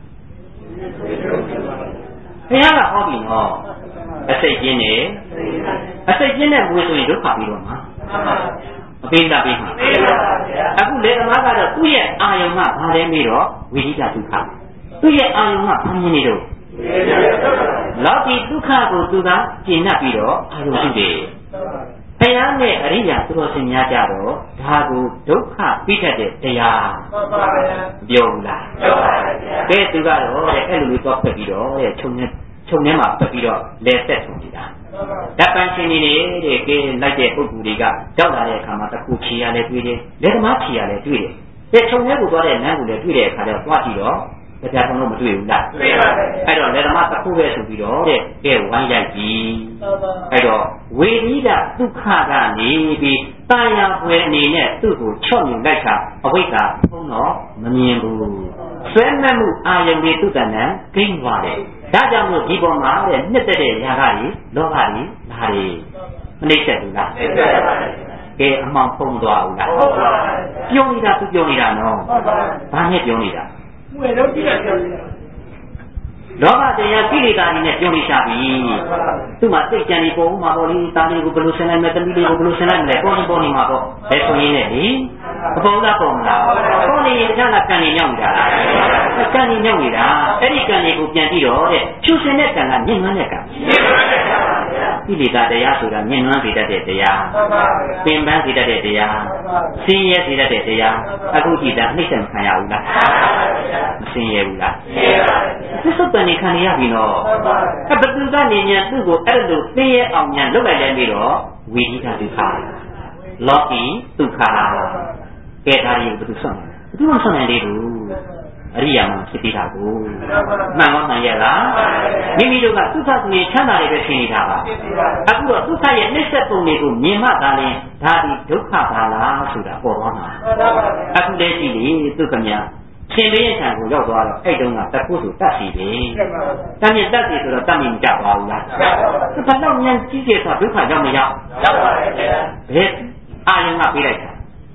ဘုရားကဟောပြီနော်အစိတ်ကျင်းတဲ့ငွေဆိုရင်ဒုက္ခပြီးတော့မှာမပေးတာပေးမှာအခုလေသမားကတော့သူ့ရဲ့အာယုံကဘာလဲမေးတော့ဝိဟိတဒုက္ခသူ့ရဲ့အာယုံကဘာမြင်နေတော့လောကီဒုက္ခကိုသူကကျင့်တတ်ပြီးတော့အာယုံရှိတယ်ဘုရားနဲ့အရိယာသူတော်စင်များကြတော့ဒါကိုဒုက္ခပြီးတတ်တဲ့တရားပြောဘူးလားပြောပါဗျာကဲသူကတော့တဲ့အဲ့လိုလေးတော့ဖက်ပြီးတော့တဲ့ခြုံထဲမှာဖက်ပြီးတော့လဲဆက်ဆုံးနေတာဓာတ်ပန်းရှင်နေနေတဲ့ကဲလိုက်တဲ့ပုဂ္ဂိုလ်တွေကကြောက်လာတဲ့အခါမှာတစ်ခုဖြီရလဲတွေ့တယ်လက်သမားဖြီရလဲတွေ့တယ်တဲ့ခြုံထဲကိုသွားတဲ့နန်းကိုလည်းတွေ့တဲ့အခါကျတော့သွားကြည့်တော့တရားထုံးလို့မတွေ့ဘူးလားတွေ့ပါဘူးအဲ့တော့လက်သမားတစ်ခုပဲဆိုပြီးတော့တဲ့ကဲဝိုင်းရိုက်ပြီးအဲ့တော့ဝေနိဒဒုက္ခကနေပြီးတာယာပွဲအနေနဲ့သူ့ကိုချော့မြင်လိုက်တာအဝိဇ္ဇာဖုံးတော့မမြင်ဘူးဆွဲမဲ့မှုအာယုန်တွေသူ့တဏ္ဍာဂိမ်းသွားတယ်ဒါကြောင့်မို့ဒီပေါ်မှာတဲ့နှစ်သက်တဲ့ຢာကကြီးလောဘကြီးလာတယ်မနှိမ့်ဆက်ဘူးလားနှိမ့်ဆက်ပါဘူးကဲအမှောင်ဖုံးသွားဘူးလားဟုတ်ပါဘူးပြောနေတာသူပြောနေတာနော်ဘာနဲ့ပြောနေတာဝယ်တော့ကြည့်ရပြောနေတာလောဘတရားကိလေသာတွေနဲ့ပြောနေရှာပြီသူ့မှာစိတ်ကြံနေပုံမှာပေါ့လေတာလေးကိုဘယ်လိုဆင်းလိုက်မလဲတမီးလေးကိုဘယ်လိုဆင်းလိုက်မလဲပေါ်နေမှာပေါ့ဘယ်ဆိုရင်းနဲ့လေအပေါ်လားပေါ်မလားပေါ်နေရင်တခြားလားကံနေညောင်းနေတာကံနေညောင်းနေတာအဲ့ဒီကံတွေကိုပြန်ပြီးတော့တဲ့ဖြူစင်တဲ့ကံကမြင့်နှမ်းတဲ့ကံကိလေသာတရားဆိုတာမြင့်နှမ်းစေတတ်တဲ့တရားသင်ပန်းစေတတ်တဲ့တရားဆင်းရဲစေတတ်တဲ့တရားအခုကြည့်တာနှိမ့်ဆက်မခံရဘူးလားမဆင်းရဲဘူးလားသစ္စာပန်နေခံရပြီနော်ဘယ်သူကနေညာသူ့ကိုအဲ့လိုသိရအောင်ညာလုပ်လိုက်လဲပြီးတော့ဝိဓိတဒုက္ခလောကီဒုက္ခကဲဒါရီဘယ်သူဆောင်လဲဘယ်သူမှဆောင်နိုင်သေးဘူးအရိယာမှဖြစ်သေးတာကိုမှန်တော့မှန်ရဲ့လားမိမိတို့ကဒုက္ခဆိုရင်ချမ်းသာတွေပဲထင်နေတာပါအခုတော့ဒုက္ခရဲ့နှိမ့်ဆက်ပုံတွေကိုမြင်မှသာလျှင်ဒါဒီဒုက္ခပါလားဆိုတာပေါ်သွားမှာအခုလည်းကြည့်လေသူကများရှင်လေးရဲ့ခြံကိုရောက်သွားတော့အဲ့တုန်းကတခုဆိုတတ်စီပဲတမ်းမြင့်တတ်စီဆိုတော့တတ်မြင့်ကြပါဘူးလားဘယ်တော့မှကြီးကျယ်စွာဒုက္ခရောက်မရောက်ပါတယ်ဗျာဘယ်အာယုံကပေးလိုက်တာ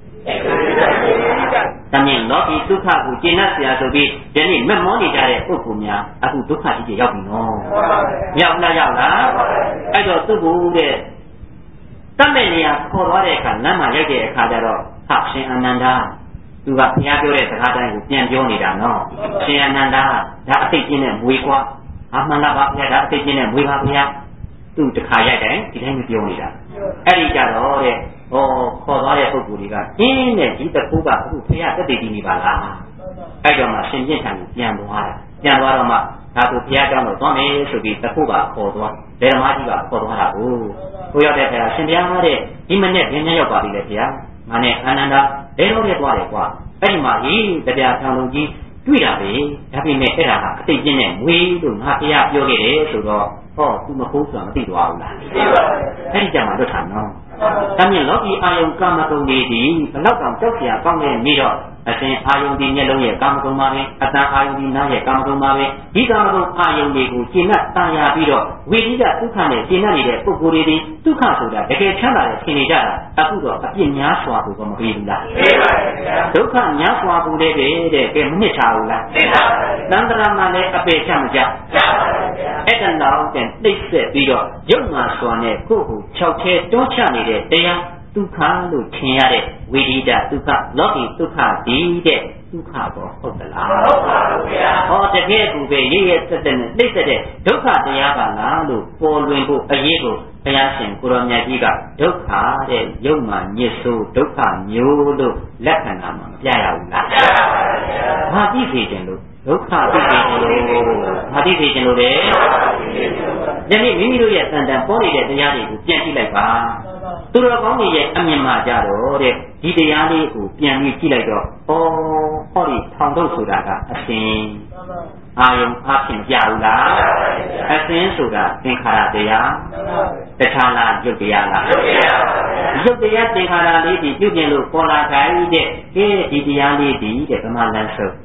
တမ်းမြင့်လောကီဒုက္ခကိုကျင့်တတ်เสียဆိုပြီးဒီနေ့မက်မောနေကြတဲ့ပုဂ္ဂိုလ်များအခုဒုက္ခကြီးကြီးရောက်ပြီနော်ရောက်လားအဲ့တော့သူ့ကိုတဲ့တတ်မဲ့နေရာခေါ်သွားတဲ့အခါလမ်းမှာရောက်တဲ့အခါကျတော့ဟာရှင်အနန္ဒာသူကဘုရားပြောတဲ့စကားတိုင်းကိုပြန်ပြောနေတာနော်ရှင်အနန္ဒာဒါအသိကျင်းတဲ့မွေးကွာအမှန်လားပါဘုရားဒါအသိကျင်းတဲ့မွေးပါဘုရားသူတခါရိုက်တယ်ဒီတိုင်းမပြောနေတာအဲ့ဒီကြတော့တဲ့ခေါ်သွားတဲ့ပုဂ္ဂိုလ်တွေကအင်းနဲ့ဒီတကူကအခုဘုရားတက်တည်နေပါလားအဲ့တော့မှရှင်ပြင်းထန်ကိုပြန်သွားတော့မှဒါဆိုဘုရားကြောင့်တော့သွားမယ်ဆိုပြီးတကူကခေါ်သွားဓမ္မကြီးကခေါ်သွားတာကိုရောက်တဲ့ခါရှင်ဘုရားတဲ့ဒီမနေ့ဘင်းရောက်ပါပြီလေဘုရားငါနဲ့အနန္ဒာဘယ်တော့လဲသွားတယ်ကွာအဲ့ဒီမှာဟိတရားထောင်လုံးကြီးတွေ့တာပဲဒါပေမဲ့အဲ့ဒါဟာအသိချင်းနဲ့မွေးလို့ငါတရားပြောခဲ့တယ်ဆိုတော့ဟောသူမဟုတ်ဆိုတာမသိသွားဘူးလားသိပါပါအဲ့ဒီကြမှာလွတ်တာနော်ဒါမြင်လောကီအာယုံကာမဂုဏ်တွေဒီဘလောက်တောင်ကြောက်စရာကောင်းတဲ့နေ့တော့အစဉ်အာယုံဒီမျက်လုံးရဲ့ကာမဂုဏ်ပါပဲအတန်အာယုံဒီနားရဲ့ကာမဂုဏ်ပါပဲဒီကာမဂုဏ်အာယုံတွေကိုရှင်းနဲ့တာယာပြီးတော့ဝိရိယဒုက္ခနဲ့ရှင်းနေတဲ့ပုဂ္ဂိုလ်တွေဒီဒုက္ခဆိုတာတကယ်ချမ်းသာတဲ့ရှင်းနေကြတာအခုတော့အပြစ်များစွာကိုမပြီးဘူးလားပြီးပါရဲ့ဗျာဒုက္ခများစွာကိုလည်းတဲ့ကဲမနစ်ထားဘူးလားသိပါပါသံတရာမှာလည်းအပေချမကြကြပါပါဗျာအဲ့ဒါတော့တဲ့သိဆက်ပြီးတော့ရုပ်မှာစွာနဲ့ကိုယ့်ကို၆ထဲတွန်းချနေတဲ့တရားဒုက္ခလို့ထင်ရတဲ့ဝိရိယဒုက္ခလောကီဒုက္ခဒီတဲ့ဒုက္ခပေါ်ဟုတ်သလားဟုတ်ပါဘူးဗျာဟောတကယ်ကူပဲရရသက်သက်နဲ့နှိမ့်သက်တဲ့ဒုက္ခတရားပါလားလို့ပေါ်လွင်ဖို့အရေးကိုဘုရားရှင်ကိုရောမြတ်ကြီးကဒုက္ခတဲ့ရုပ်မှာညစ်ဆိုးဒုက္ခမျိုးလို့လက္ခဏာမှာမပြရဘူးလားပြပါပါဗျာဘာသိစေခြင်းလို့ဒုက္ခသိစေခြင်းလို့ဘာသိစေခြင်းလို့လဲယနေ့မိမိတို့ရဲ့တန်တန်ပေါ်နေတဲ့တရားတွေကိုပြန်ကြည့်လိုက်ပါသူတော်ကောင်းတွေရဲ့အမြင်မှာကြတော့တဲ့ဒီတရားလေးကိုပြန်ပြီးကြည့်လိုက်တော့ဟောဒီထောင်ထုတ်ဆိုတာကအစဉ်အာယုံအဖြစ်ကြဘူးလားအစဉ်ဆိုတာသင်္ခါရတရားတခြားလားရုပ်တရားလားရုပ်တရားသင်္ခါရလေးဒီပြုပြင်လို့ပေါ်လာတိုင်းတဲ့ဒီတရားလေးဒီတဲ့ဗမာလန်းဆုပ်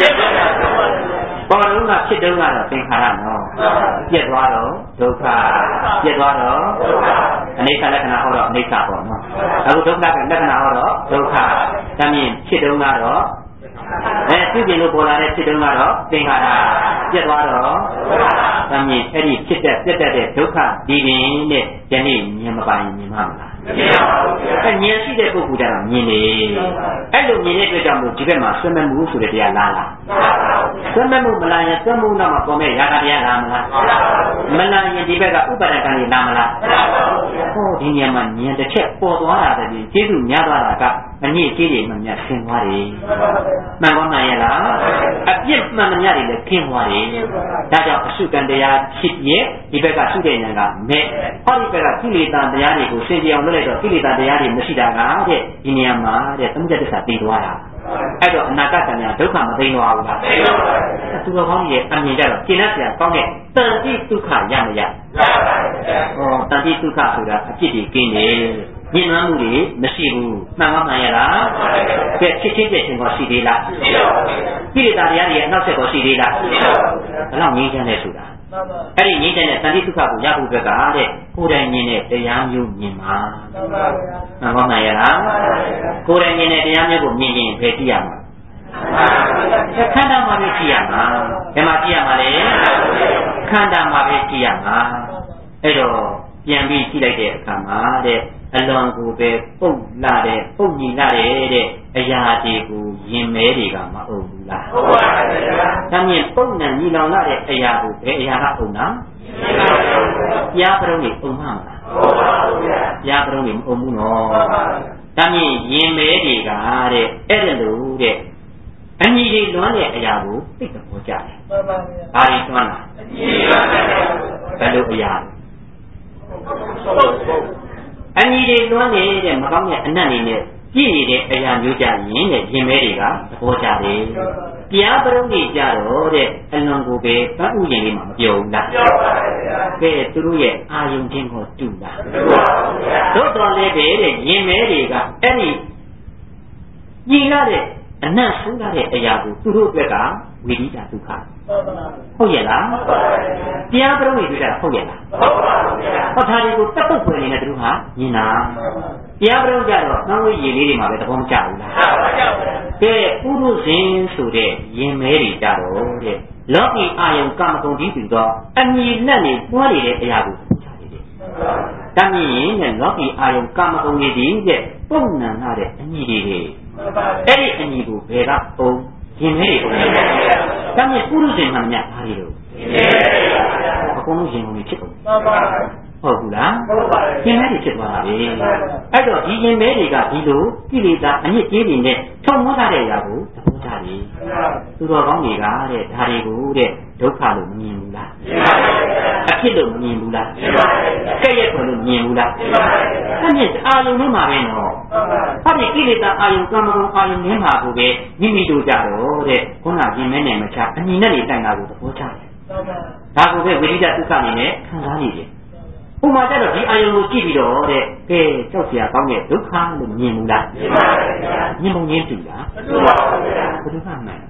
ပေါ်တော့ကဖြစ်တော့ကတော့သင်္ခါရနော်ပြက်သွားတော့ဒုက္ခပြက်သွားတော့ဒုက္ခအနိစ္စလက္ခဏာဟောတော့အနိစ္စပေါ့နော်အခုဒုက္ခကလက္ခဏာဟောတော့ဒုက္ခဒါမြင်ဖြစ်တော့ကတော့ပြုပြင်လို့ပေါ်လာတဲ့ဖြစ်တော့ကတော့သင်္ခါရပြက်သွားတော့ဒါမြင်အဲ့ဒီဖြစ်တဲ့ပြက်တဲ့ဒုက္ခဒီပင်နဲ့ယနေ့မြင်မပိုင်မြင်မှာမလားမြင်ပါဘူးဗျာအဲ့မြင်ရှိတဲ့ပုဂ္ဂိုလ်ကတော့မြင်နေအဲ့လိုမြင်တဲ့အတွက်ကြောင့်မို့ဒီဘက်မှာဆွဲမဲ့မှုဆိုတဲ့တရားလာဆွဲမဲ့မှုမလာရင်ဆွဲမှုနောက်မှာပေါ်မဲ့ရာဂတရားလာမလားမလာရင်ဒီဘက်ကဥပါဒကံကြီးလာမလားဟောဒီနေရာမှာမြင်တစ်ချက်ပေါ်သွားတာတည်းကျေးဇူးများသွားတာကအညစ်အကြေးတွေမှမြတ်ဆင်းသွားတယ်မှန်ကောင်းနိုင်ရဲ့လားအပြစ်မှန်မှန်တွေလည်းခင်းသွားတယ်ဒါကြောင့်အရှုကံတရားဖြစ်ရဲ့ဒီဘက်ကရှုတဲ့ဉာဏ်ကမဲ့ဟောဒီဘက်ကကိလေသာတရားတွေကိုစင်ကြအောင်လုပ်လိုက်တော့ကိလေသာတရားတွေမရှိတာကတဲ့ဒီနေရာမှာတဲ့သမုဒ္ဒသစ္စာသိသွားတာအဲ့တော့အနာဂတ်ကံများဒုက္ခမသိသွားဘူးလားသိပါပါသူတော်ကောင်းရဲ့အမြင်ကြတော့ကျင့်တတ်စရာကောင်းတဲ့တန်တိဒုက္ခရမရရပါဘူးဟောတန်တိဒုက္ခဆိုတာအဖြစ်တွေကင်းတယ်ညှဉ်းနှွမ်းမှုတွေမရှိဘူးမှန်မှန်ရလားကဲဖြစ်ချင်းတဲ့ရှင်ကောရှိသေးလားရှိပါဘူးကိလေသာတရားတွေရဲ့နောက်ဆက်ကောရှိသေးလားရှိပါဘူးဘယ်လောက်ငြိမ်းချမ်းလဲဆိုတာအဲ့ဒီငြိမ်းချမ်းတဲ့တန်တိဒုက္ခကိုရဖို့အတွက်ကတဲ့ကိုယ်တိုင်မြင်တဲ့တရားမျိုးမြင်ပါမှန်ပါမှန်ရလားကိုယ်တိုင်မြင်တဲ့တရားမျိုးကိုမြင်ရင်ဖယ်ကြည့်ရမှာခန္ဓာမှာပဲကြည့်ရမှာဘယ်မှာကြည့်ရမှာလဲခန္ဓာမှာပဲကြည့်ရမှာအဲ့တော့ပြန်ပြီးကြည့်လိုက်တဲ့အခါမှာတဲ့အလွန်ကိုပဲပုတ်လာတဲ့ပုတ်ညီလာတဲ့အရာတွေကိုရင်မဲတွေကမအုံဘူးလားဟုတ်ပါဘူးဗျာဒါမြင်ပုတ်နဲ့ညီလောင်လာတဲ့အရာကိုဘယ်အရာကအုံတာပြားပရုံးတွေအုံမှာမလားဟုတ်ပါဘူးဗျာပြားပရုံးတွေမအုံဘူးနော်ဒါမြင်ရင်မဲတွေကတဲ့အဲ့ဒါလို့တဲ့အညီတွေလွမ်းတဲ့အရာကိုသိတဲ့ပေါ်ကြတယ်မှန်ပါဗျာဘာတွေလွမ်းလားအညီလွမ်းတဲ့ဘယ်လိုအရာအညီတွေလွမ်းနေတဲ့မကောင်းတဲ့အနတ်နေနဲ့ပြည့်နေတဲ့အရာမျိုးကြရင်တဲ့ရင်မဲတွေကသဘောကျတယ်။ပြားပရုံးတွေကြတော့တဲ့အလွန်ကိုပဲဗတ်ဥယျာဉ်လေးမှာမပြောဘူးလား။ပြောပါဗျာ။ကဲသူတို့ရဲ့အာယုံချင်းကိုတူလား။တူပါဘူးဗျာ။တို့တော်လည်းပဲတဲ့ရင်မဲတွေကအဲ့ဒီညီလာတဲ့အနတ်ဆိုးလာတဲ့အရာကိုသူတို့အတွက်ကဝိရိယဒုက္ခဟုတ်ရဲ့လားပြားပရုံးတွေတွေ့တာဟုတ်ရဲ့လားဟုတ်ပါဘူးဗျာဟောဒါတွေကိုတက်ပုတ်ဖွယ်နေတဲ့သူတို့ဟာမြင်တာပြားပရုံးကြတော့နှောင်းဝေးရည်လေးတွေမှာပဲသဘောမကျဘူးလားဟုတ်ပါဘူးကဲပုရုဇဉ်ဆိုတဲ့ရင်မဲတွေကြတော့တဲ့လောကီအာယုံကာမဂုဏ်ကြီးပြီးတော့အမြင်နဲ့နေပွားနေတဲ့အရာကိုကြားနေတယ်တမ်းမြင်ရင်လောကီအာယုံကာမဂုဏ်ကြီးတဲ့ပုံနံလာတဲ့အညီတွေအဲ့ဒီအညီကိုဘယ်ကပုံရင်မဲတွေပုံနေတယ်တမ်းမြင်ပုရုဇဉ်မှမြတ်ဘာတွေလို့အကုန်လုံးရင်ကုန်ဖြစ်ကုန်ဟုတ်ဘူးလားရင်မဲတွေဖြစ်သွားတာပဲအဲ့တော့ဒီရင်မဲတွေကဒီလိုကိလေသာအညစ်အကြေးတွေနဲ့ထုံမွှန်းထားတဲ့အရာကိုသဘောကျတယ်သူတော်ကောင်းတွေကတဲ့ဒါတွေကိုတဲ့ဒုက္ခလို့မမြင်ဘူးလားအဖြစ်လို့မမြင်ဘူးလားကဲ့ရဲ့လို့မြင်ဘူးလားအဲ့ဒီအာယုံလုံးမှာပဲနော်ဟာဒီကိလေသာအာယုကာမဂုဏ်အာယုနင်းမှာကိုပဲမိမိတို့ကြတော့တဲ့ခုနကရင်မဲနဲ့မချအညီနဲ့နေတိုင်တာကိုသဘောကျတယ်ဒါကိုပဲဝိရိယဒုက္ခအနေနဲ့ခံစားနေတယ်ဥမာကြတော့ဒီအာယုကိုကြည့်ပြီးတော့တဲ့ကဲကြောက်စရာကောင်းတဲ့ဒုက္ခလို့မြင်ဘူးလားမြင်ပါဘူးမြင်ပုံရင်းတူလားမတူပါဘူးဗျာဘယ်သူကမှန်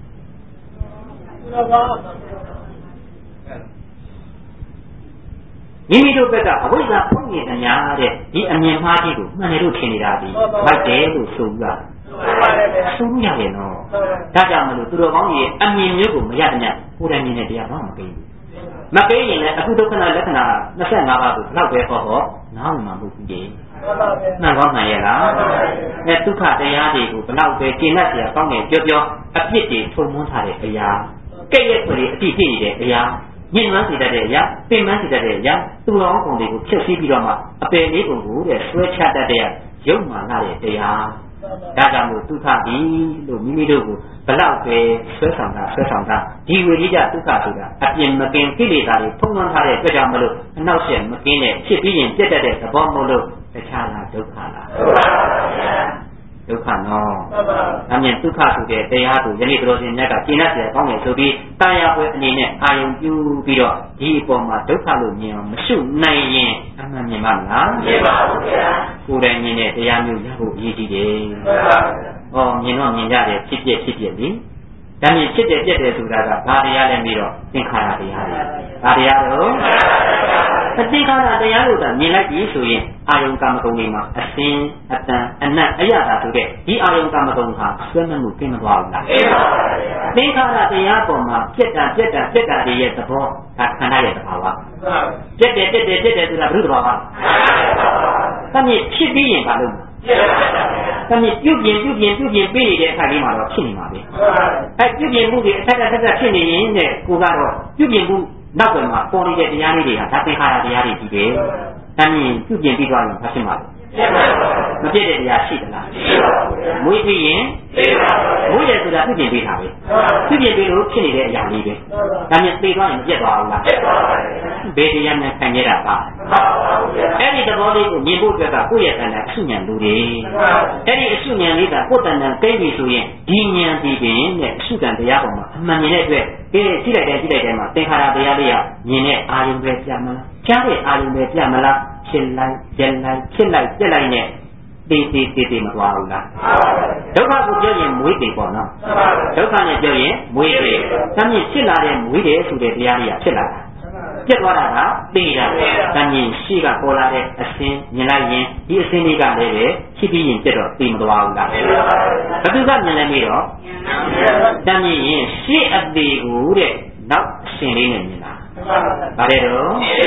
မိမိတို့ဘက်ကအဝိဇ္ဇာဖုံးနေအများတဲ့ဒီအမြင်မှားကြီးကိုမှန်တယ်လို့ထင်နေတာဒီမိုက်တယ်လို့ဆိုပြီးတာဆိုလို့ရတယ်နော်ဒါကြောင့်မလို့သူတော်ကောင်းကြီးအမြင်မျိုးကိုမရတဲ့ညကိုယ်တိုင်မြင်တဲ့တရားဘာမှမပေးဘူးမပေးရင်လည်းအခုဒုက္ခနာလက္ခဏာ25ပါးကိုဘလောက်ပဲဟောနားဝင်မှာမဟုတ်ဘူးလေမှန်ကောင်းမှန်ရဲ့လားအဲဒုက္ခတရားတွေကိုဘလောက်ပဲကျင့်တတ်เสียကောင်းတယ်ပြောအပြစ်တွေထုံမွန်းထားတဲ့အရာကဲ့ရဲ့ခွေတွေအတိဖြစ်နေတဲ့အရာညင်မှန်းစေတတ်တဲ့အရာပင်မှန်းစေတတ်တဲ့အရာသူတော်ကောင်းပုံတွေကိုဖြည့်ဆည်းပြီးတော့မှအပယ်လေးပုံကိုတဲ့ဆွဲချတတ်တဲ့ရုပ်မှန်လာတဲ့တရားဒါကြောင့်မို့ဒုက္ခပြီလို့မိမိတို့ကိုဘလောက်ပဲဆွဲဆောင်တာဒီဝိရိယဒုက္ခဆိုတာအပြင်မကင်ကိလေသာတွေဖုံးလွှမ်းထားတဲ့အတွက်ကြောင့်မလို့အနောက်ရှက်မကင်းတဲ့ဖြစ်ပြီးရင်ပြတ်တတ်တဲ့သဘောမို့လို့တခြားလားဒုက္ခလားဒုက္ခနော်အမြင်ဒုက္ခဆိုတဲ့တရားကိုယနေ့တော်ရှင်မြတ်ကကျင့်တတ်တယ်ကောင်းတယ်ဆိုပြီးတာယာပွဲအနေနဲ့အာယုံပြုပြီးတော့ဒီအပေါ်မှာဒုက္ခလို့မြင်အောင်မရှုနိုင်ရင်အမှန်မြင်ပါမလားမြင်ပါဘူးဗျာကိုယ်တိုင်မြင်တဲ့တရားမျိုးရဖို့အရေးကြီးတယ်ဟောမြင်တော့မြင်ကြတယ်ဖြစ်ပြလေဒါမြင်ဖြစ်တယ်ပြက်တယ်ဆိုတာကဘာတရားလဲပြီးတော့သင်္ခါရတရားတွေဘာတရားတော့သင်္ခါရတရားလို့ကမြင်လိုက်ပြီဆိုရင်အာယုံကာမဂုဏ်တွေမှာအစင်းအတန်အနတ်အရသာဆိုတဲ့ဒီအာယုံကာမဂုဏ်ဟာဆွဲနှမှုกินမသွားဘူးလားသင်္ခါရတရားပေါ်မှာပြက်တာတွေရဲ့သဘောဒါခန္ဓာရဲ့သဘာဝပြက်တယ်ဆိုတာဘုရားသဘာဝတမင်ဖြစ်ပြီးရင်ဘာလို့တမင်ပြုပြင်ပြီးနေတဲ့အခါလေးမှာတော့ဖြစ်နေမှာပဲအဲပြုပြင်မှုတွေအထက်ဖြစ်နေရင်တဲ့ကိုကတော့ပြုပြင်မှုနောက်ွယ်မှာပေါ်နေတဲ့တရားလေးတွေဟာဒါသင်္ခါရတရားတွေကြီးတယ်တမင်ပြုပြင်ပြီးသွားရင်ဘာဖြစ်မှာလဲမပြည့်တဲ့တရားရှိသလားမွေးပြီးရင်မွေးတယ်ဆိုတာပြုပြင်ပေးတာပဲပြုပြင်ပေးလို့ဖြစ်နေတဲ့အရာလေးပဲဒါမြင်သိသွားရင်မပြတ်သွားဘူးလားဘယ်တရားနဲ့ခံရတာပါအဲ့ဒီသဘောလေးကိုမြင်ဖို့အတွက်ကကိုယ့်ရဲ့တဏ္ဍာအစုဉဏ်လူတွေအဲ့ဒီအစုဉဏ်လေးကကိုယ့်တဏ္ဍာကိန်းပြီဆိုရင်ဒီဉဏ်ဒီပင်နဲ့အစုတန်တရားပေါ်မှာအမှန်မြင်တဲ့အတွက်ကဲကြည့်လိုက်တဲ့မှာသင်္ခါရတရားလေးကမြင်တဲ့အာယုံပဲပြမလားကြားတဲ့အာယုံပဲပြမလားဖြစ်လိုက်ပြက်လိုက်နဲ့တေးမသွားဘူးလားဒုက္ခကိုပြောရင်မွေးတယ်ပေါ့နော်ဒုက္ခနဲ့ပြောရင်မွေးတယ်တမ်းမြင့်ဖြစ်လာတဲ့မွေးတယ်ဆိုတဲ့တရားလေးကဖြစ်လာတာပြက်သွားတာကတေးတာတမ်းမြင့်ရှိကပေါ်လာတဲ့အစင်းမြင်လိုက်ရင်ဒီအစင်းလေးကလည်းပဲဖြစ်ပြီးရင်ပြက်တော့တေးမသွားဘူးလားဘယ်သူကမြင်လဲပြီးတော့တမ်းမြင့်ရင်ရှေ့အသေးကိုတဲ့နောက်အစင်းလေးနဲ့မြင်တာဗါတယ်တော့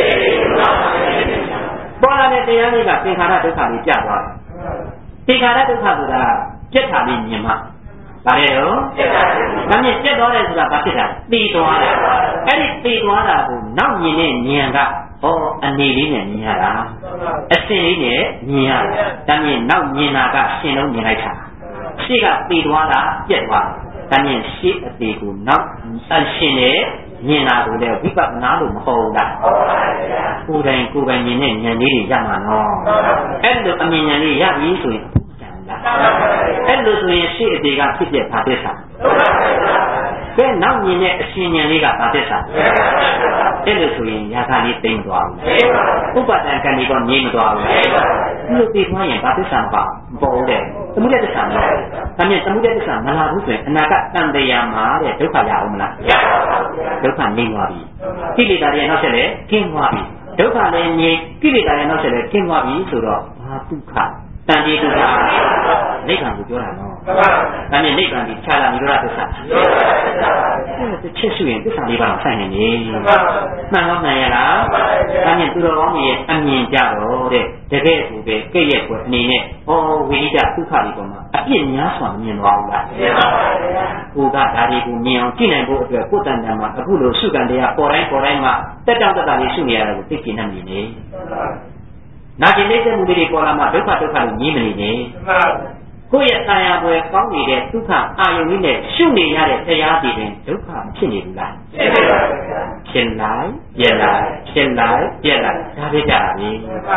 ပေါ်လာတဲ့တရားလေးကသင်္ခါရဒုက္ခလေးပြသွားတယ်သင်္ခါရဒုက္ခဆိုတာပြက်တာလေးမြင်မှဗါတယ်တော့ဒါမြင်ပြက်သွားတယ်ဆိုတာဘာဖြစ်တာသိသွားတယ်အဲ့ဒီသိသွားတာကိုနောက်မြင်တဲ့ဉာဏ်ကအနေလေးနဲ့မြင်ရတာအစင်လေးနဲ့မြင်ရတာဒါမြင်နောက်မြင်တာကရှင်လုံးမြင်လိုက်တာရှေ့ကသိသွားတာပြက်သွားတယ်ဒါမြင်ရှေ့အသေးကိုနောက်အရှင်နဲ့မြင်တာကိုလည်းဝိပဿနာလို့မဟုတ်ဘူးလားကိုယ်တိုင်မြင်တဲ့ဉာဏ်လေးတွေရမှာနော်အဲ့လိုအမြင်ဉာဏ်လေးရပြီဆိုရင်အဲ့လိုဆိုရင်ရှေ့အသေးကဖြစ်ပြပါသစ္စာကဲနောက်မြင်တဲ့အရှင်ဉာဏ်လေးကပါသစ္စာအဲ့လိုဆိုရင်ရာခလေးသိမ့်သွားဘူးဥပါဒံကံကြီးကငြိမ့်မသွားဘူးလို့သိသွားရင်ပါသစ္စာမပေါ်ဘူးတဲ့သမုဒယသစ္စာမလားဒါမြင်သမုဒယသစ္စာမလာဘူးဆိုရင်အနာဂတ်တန်တရားမှာတဲ့ဒုက္ခရအောင်မလားရပါဘူးဒုက္ခငြိမ့်သွားပြီကိလေသာတွေနောက်ဆက်လဲကျင်းသွားပြီဒုက္ခလည်းငြိမ့်ကိလေသာတွေနောက်ဆက်လဲကျင်းသွားပြီဆိုတော့ဘာဒုက္ခတန်ကြီးဒုက္ခနိဗ္ဗာန်ကိုပြောတာနော်ဒါမြင်နိဗ္ဗာန်ဒီခြားလာနိရောဓသစ္စာတစ်ချက်ရှိရင်သစ္စာလေးပါးဆိုင်နေနေမှန်ကောင်းနိုင်ရလားဒါမြင်သူတော်ကောင်းရဲ့အမြင်ကြတော့တဲ့တကယ်ကိုပဲကိရဲ့ကွယ်အနေနဲ့ဝိရိယဒုက္ခတွေပေါ်မှာအပြစ်များစွာမြင်သွားဘူးလားမြင်ပါပါဘုရားကိုကဒါတွေကိုမြင်အောင်ကြည့်နိုင်ဖို့အတွက်ကိုယ်တန်တန်မှာအခုလိုစုကံတရားပေါ်တိုင်းမှာတက်တောင့်တက်တာလေးရှုနေရတာကိုသိကျင်နေနေနာကျင်နေတဲ့မှုတွေပေါ်လာမှဒုက္ခလို့ညင်းမနေနဲ့ကိုယ့်ရဲ့ဆံရပွဲကောင်းနေတဲ့ဒုက္ခအာယုန်ကြီးနဲ့ရှုနေရတဲ့တရားတွေတွင်ဒုက္ခဖြစ်နေဘူးလားဖြစ်လိုက်ပြက်လိုက်ဒါပဲကြတာလေ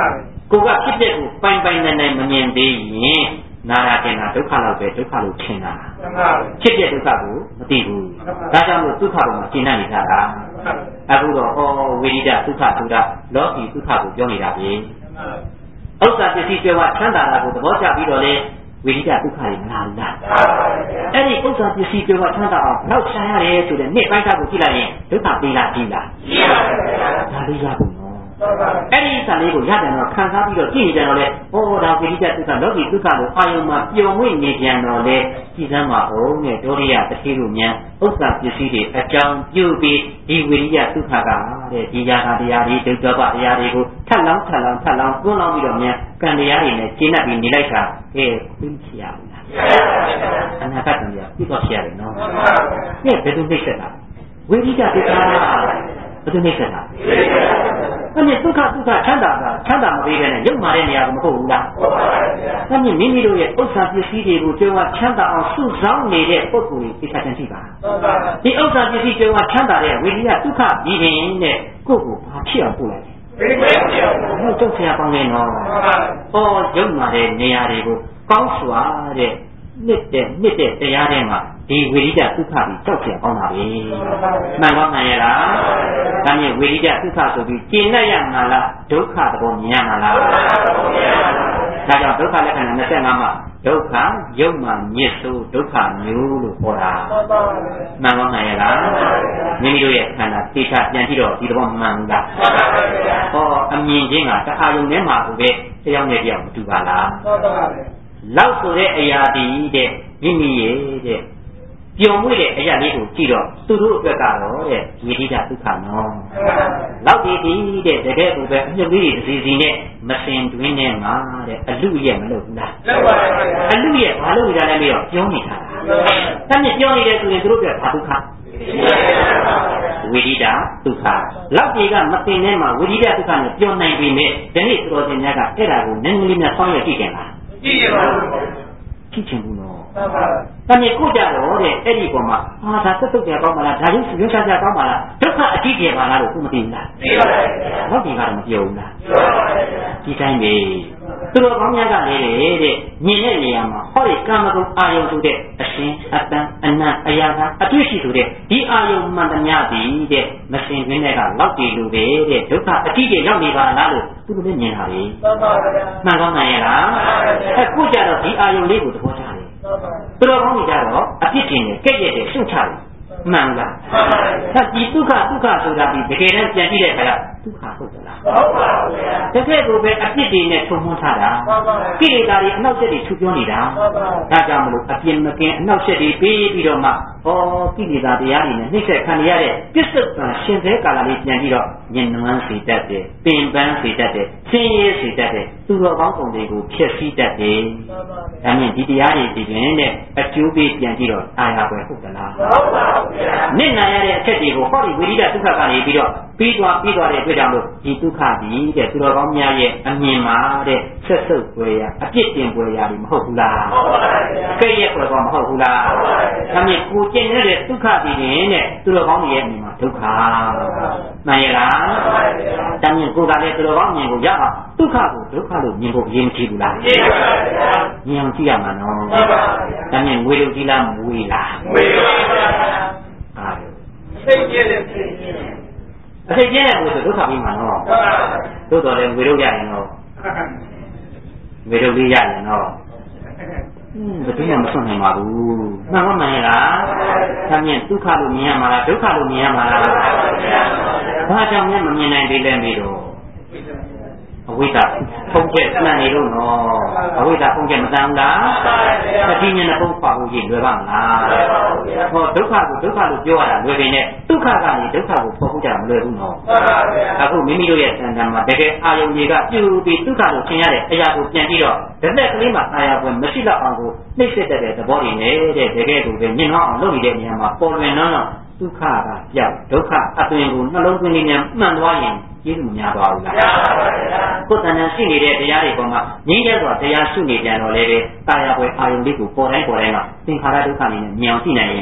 ကိုကဖြစ်တဲ့ကိုပိုင်ပိုင်နိုင်မမြင်သေးရင်နာရတင်တာဒုက္ခလောက်ပဲဒုက္ခလို့ထင်တာဖြစ်တဲ့ဒုက္ခကိုမသိဘူးဒါကြောင့်မို့ဒုက္ခပေါ်မှာရှင်းနေကြတာအခုတော့ဝိရိဒဒုက္ခဆိုတာလောကီဒုက္ခကိုပြောနေတာပဲဥစ္စာပစ္စည်းပြောချမ်းသာတာကိုသဘောကျပြီးတော့လေဝိရိဒဒုက္ခတွေမလာဘူးလားအဲ့ဒီဥစ္စာပစ္စည်းပြောချမ်းသာအောင်ဘယ်လောက်ရှားရတယ်ဆိုတဲ့နေ့ပိုင်းသားကိုကြည့်လိုက်ရင်ဒုက္ခပေးလားကြည့်လားဒါလေးရဖို့အဲ့ဒီစာလေးကိုရတယ်တော့ခံစားပြီးတော့ကြည့်နေကြတော့လေဒါဝိရိဒဒုက္ခလောကီဒုက္ခကိုအာယုံမှာပျော်မွေ့နေပြန်တော့လေကြည်စမ်းပါအောင်နဲ့ဒုရိယတတိတို့မြန်ဥစ္စာပစ္စည်းတွေအကြောင်းပြုပြီးဒီဝိရိယဒုက္ခကတဲ့ဒီယာတာတရားတွေဒုက္ခပတရားတွေကိုထပ်လောင်းတွန်းလောင်းပြီးတော့မြန်ကံတရားတွေနဲ့ကျင့်တတ်ပြီးနေလိုက်တာသိချရဘူးလားအနာဂတ်တရားပြည့်တော့ရှိရတယ်နော်ဘယ်သူနှိမ့်ဆက်တာဝိရိယဒုက္ခဘယ်သူနှိမ့်ဆက်တာအဲ့ဒီဒုက္ခချမ်းသာမပေးဘဲနဲ့ရုပ်မာတဲ့နေရာကမဟုတ်ဘူးလားဟုတ်ပါဘူးအဲ့ဒီမိမိတို့ရဲ့ဥစ္စာပစ္စည်းတွေကိုကြွယ်ဝချမ်းသာအောင်စုဆောင်းနေတဲ့ပုဂ္ဂိုလ်ကြီးသိချင်ရှိပါဟုတ်ပါဘူးဒီဥစ္စာပစ္စည်းကြွယ်ဝချမ်းသာတဲ့ဝိရိယဒုက္ခပြီးရင်တဲ့ကိုယ့်ကိုဘာဖြစ်အောင်ပို့လိုက်လဲဘယ်တော့ဆရာပေါင်းလဲနော်ရုပ်မာတဲ့နေရာတွေကိုကောင်းစွာတဲ့နှစ်တဲ့တရားထဲမှာဒီဝိရိယဒုက္ခပြီးကြောက်ကြအောင်ပါပဲမှန်ပါမှန်ရလားဒါမြင်ဝိရိယဒုက္ခဆိုပြီးကျင့်လိုက်ရမှာလားဒုက္ခသဘောမြင်ရမှာလားဒါကြောင့်ဒုက္ခလက္ခဏာ25မှာဒုက္ခယုံမှမြစ်ဆိုးဒုက္ခမျိုးလို့ခေါ်တာမှန်ပါမှန်ရလားမိမိတို့ရဲ့ခန္ဓာသိချပြန်ကြည့်တော့ဒီသဘောမှန်ဘူးလားအမြင်ချင်းကတခါယုံထဲမှာကိုပဲတယောက်နဲ့တယောက်မတူပါလားလောက်ဆိုတဲ့အရာဒီတဲ့မိမိရဲ့တဲ့ပျော်မွေ့တဲ့အရာလေးကိုကြည့်တော့သူတို့အတွက်ကတော့တဲ့ဝိရိယဒုက္ခနော်လောက်ဒီတဲ့တကယ်ကိုပဲအမြင့်လေးတွေစီနဲ့မစင်တွင်းနဲ့မှာတဲ့အလူရဲ့မလုပ်ဘူးလားလုပ်ပါပါအလူရဲ့ဘာလို့ကြလဲမေးတော့ပြောနေတာတမ်းပြောနေတယ်ဆိုရင်သူတို့ကဘာဒုက္ခဝိရိယဒုက္ခလောက်ဒီကမစင်နဲ့မှာဝိရိယဒုက္ခနဲ့ပြောနိုင်ပြီနဲ့ဒီနေ့တော်စင်များကအဲ့ဒါကိုနည်းနည်းလေးများဆောင်းရကြည့်ကြလားကြည့်ရပါဘူးကြည့်ချင်ဘူးနော်တမီးကိုကြတော့တဲ့အဲ့ဒီပေါ်မှာဒါသက်သုတ်ကြကောင်းပါလားဒါရုပ်ရွှေရှားကြကောင်းပါလားဒုက္ခအတိကျပါလားလို့ကိုမသိဘူးလားသိပါပါဘုရားဟုတ်ဒီကတော့မပြောဘူးလားပြောပါပါဒီတိုင်းပဲသူတော်ကောင်းများကလည်းတဲ့မြင်တဲ့နေရာမှာဟောဒီကာမဂုဏ်အာယုံဆိုတဲ့အရှင်အတန်အနတ်အရာကအတွေ့ရှိဆိုတဲ့ဒီအာယုံမှန်သမျှသည်တဲ့မစင်တွင်းတဲ့ကလောက်တည်လို့ပဲတဲ့ဒုက္ခအတိကျရောက်နေပါလားလို့သူတို့လည်းမြင်တာပဲမှန်ပါပါမှန်ကောင်းနိုင်ရဲ့လားအခုကြတော့ဒီအာယုံလေးကိုသဘောကျတယ်သူတော်ကောင်းတွေကြတော့အပြစ်တင်တယ်ကြက်ရက်တယ်ရှုတ်ချတယ်မှန်လားမှန်ပါပါဒီဒုက္ခဆိုတာဒီတကယ်တမ်းပြန်ကြည့်တဲ့အခါကျဒုက္ခဟုတ်သလားဟုတ်ပါဘူးဗျာတကယ်ကိုပဲအပြစ်တွေနဲ့ထုံမှန်းထားတာကိလေသာတွေအနောက်ဆက်တွေထူပြောနေတာဒါကြောင့်မလို့အပြစ်မကင်းအနောက်ဆက်တွေပေးပြီးတော့မှကိလေသာတရားတွေနဲ့နှိမ့်ဆက်ခံရတဲ့ပြစ္ဆုတ်ကရှင်သေးကာလလေးပြန်ပြီးတော့ညင်နွမ်းစေတတ်တယ်ပင်ပန်းစေတတ်တယ်ဆင်းရဲစေတတ်တယ်သူတော်ကောင်းပုံတွေကိုဖျက်ဆီးတတ်တယ်ဒါမြင်ဒီတရားတွေဒီတွင်တဲ့အကျိုးပေးပြန်ပြီးတော့အာရပွဲဟုတ်သလားဟုတ်ပါဘူးဗျာနစ်နာရတဲ့အချက်တွေကိုဟောဒီဝိရိယဒုက္ခကနေပြီးတော့ပြီးသွားတဲ့အတွက်ကြောင့်လို့ဒီဒုက္ခဒီတဲ့သူတော်ကောင်းများရဲ့အမြင်မှာတဲ့ဆက်ဆုပ်ပွဲရအပြစ်တင်ပွဲရတွေမဟုတ်ဘူးလားဟုတ်ပါဘူးကြည့်ရဲ့ပွဲကောမဟုတ်ဘူးလားဟုတ်ပါဘူးဒါမြင်ကိုကျင့်ရတဲ့ဒုက္ခဒီနဲ့သူတော်ကောင်းရဲ့အမြင်မှာဒုက္ခမှန်ရဲ့လားဟုတ်ပါဘူးဒါမြင်ကိုယ်ကလည်းသူတော်ကောင်းမြင်ကိုရအောင်ဒုက္ခကိုဒုက္ခလို့မြင်ဖို့ရင်းမကြည့်ဘူးလားကြည့်ပါဘူးမြင်အောင်ကြည့်ရမှာနော်ဟုတ်ပါဘူးဒါမြင်ငွေတို့ကြည့်လားမွေလားမွေပါဘူးအားစိတ်ကျဲတဲ့စိတ်ကျဲအစိတ်ကျဲတဲ့ဘုဆိုဒုက္ခပြီးမှာနော်သို့တော်လည်းငွေတို့ရရင်တော့ငွေတို့လေးရရင်တော့ဘယ်သူမှမဆွနိုင်ပါဘူးမှန်ပါမှန်ရဲ့လားဒါမြင်ဒုက္ခလို့မြင်ရမှာလားဒုက္ခလို့မြင်ရမှာလားဘာကြောင့်မမြင်နိုင်သေးလဲမေတော့အဝိဇ္ဇာဖုံးချက်မှန်နေလို့နော်အဝိဇ္ဇာဖုံးချက်မတန်လားအတိညာနဲ့ဖုံးခွာဖို့ကြီးလွယ်ပါမလားဟောဒုက္ခကိုဒုက္ခလို့ပြောရတာလွယ်ပေနဲ့ဒုက္ခကနေဒုက္ခကိုဖော်ဖို့ကြတာမလွယ်ဘူးနော်အခုမိမိတို့ရဲ့စံတမ်းမှာတကယ်အာယုန်တွေကပြုပြီးဒုက္ခလို့ထင်ရတဲ့အရာကိုပြန်ပြီးတော့တစ်သက်ကလေးမှာအာယပွင့်မရှိတော့အောင်ကိုနှိမ့်ဆက်တဲ့သဘောတွေနဲ့တဲ့တကယ်ကိုပဲမြင်တော့အောင်လုပ်နေတဲ့နေရာမှာပေါ်လွင်တော့ဒုက္ခကပြောက်ဒုက္ခအသွင်ကိုနှလုံးသွင်းနေမှမှန်သွားရင်ကျေးဇူးများသွားဘူးလားများပါပါဗျာကိုယ်တဏ္ဍာရှိနေတဲ့တရားတွေပေါ်မှာငြိမ်းချမ်းစွာတရားရှုနေကြတော့လေတာယာပွဲအာယုန်လေးကိုပေါ်တိုင်းကသင်္ခါရဒုက္ခနေနဲ့မြင်အောင်သိနိုင်ရင်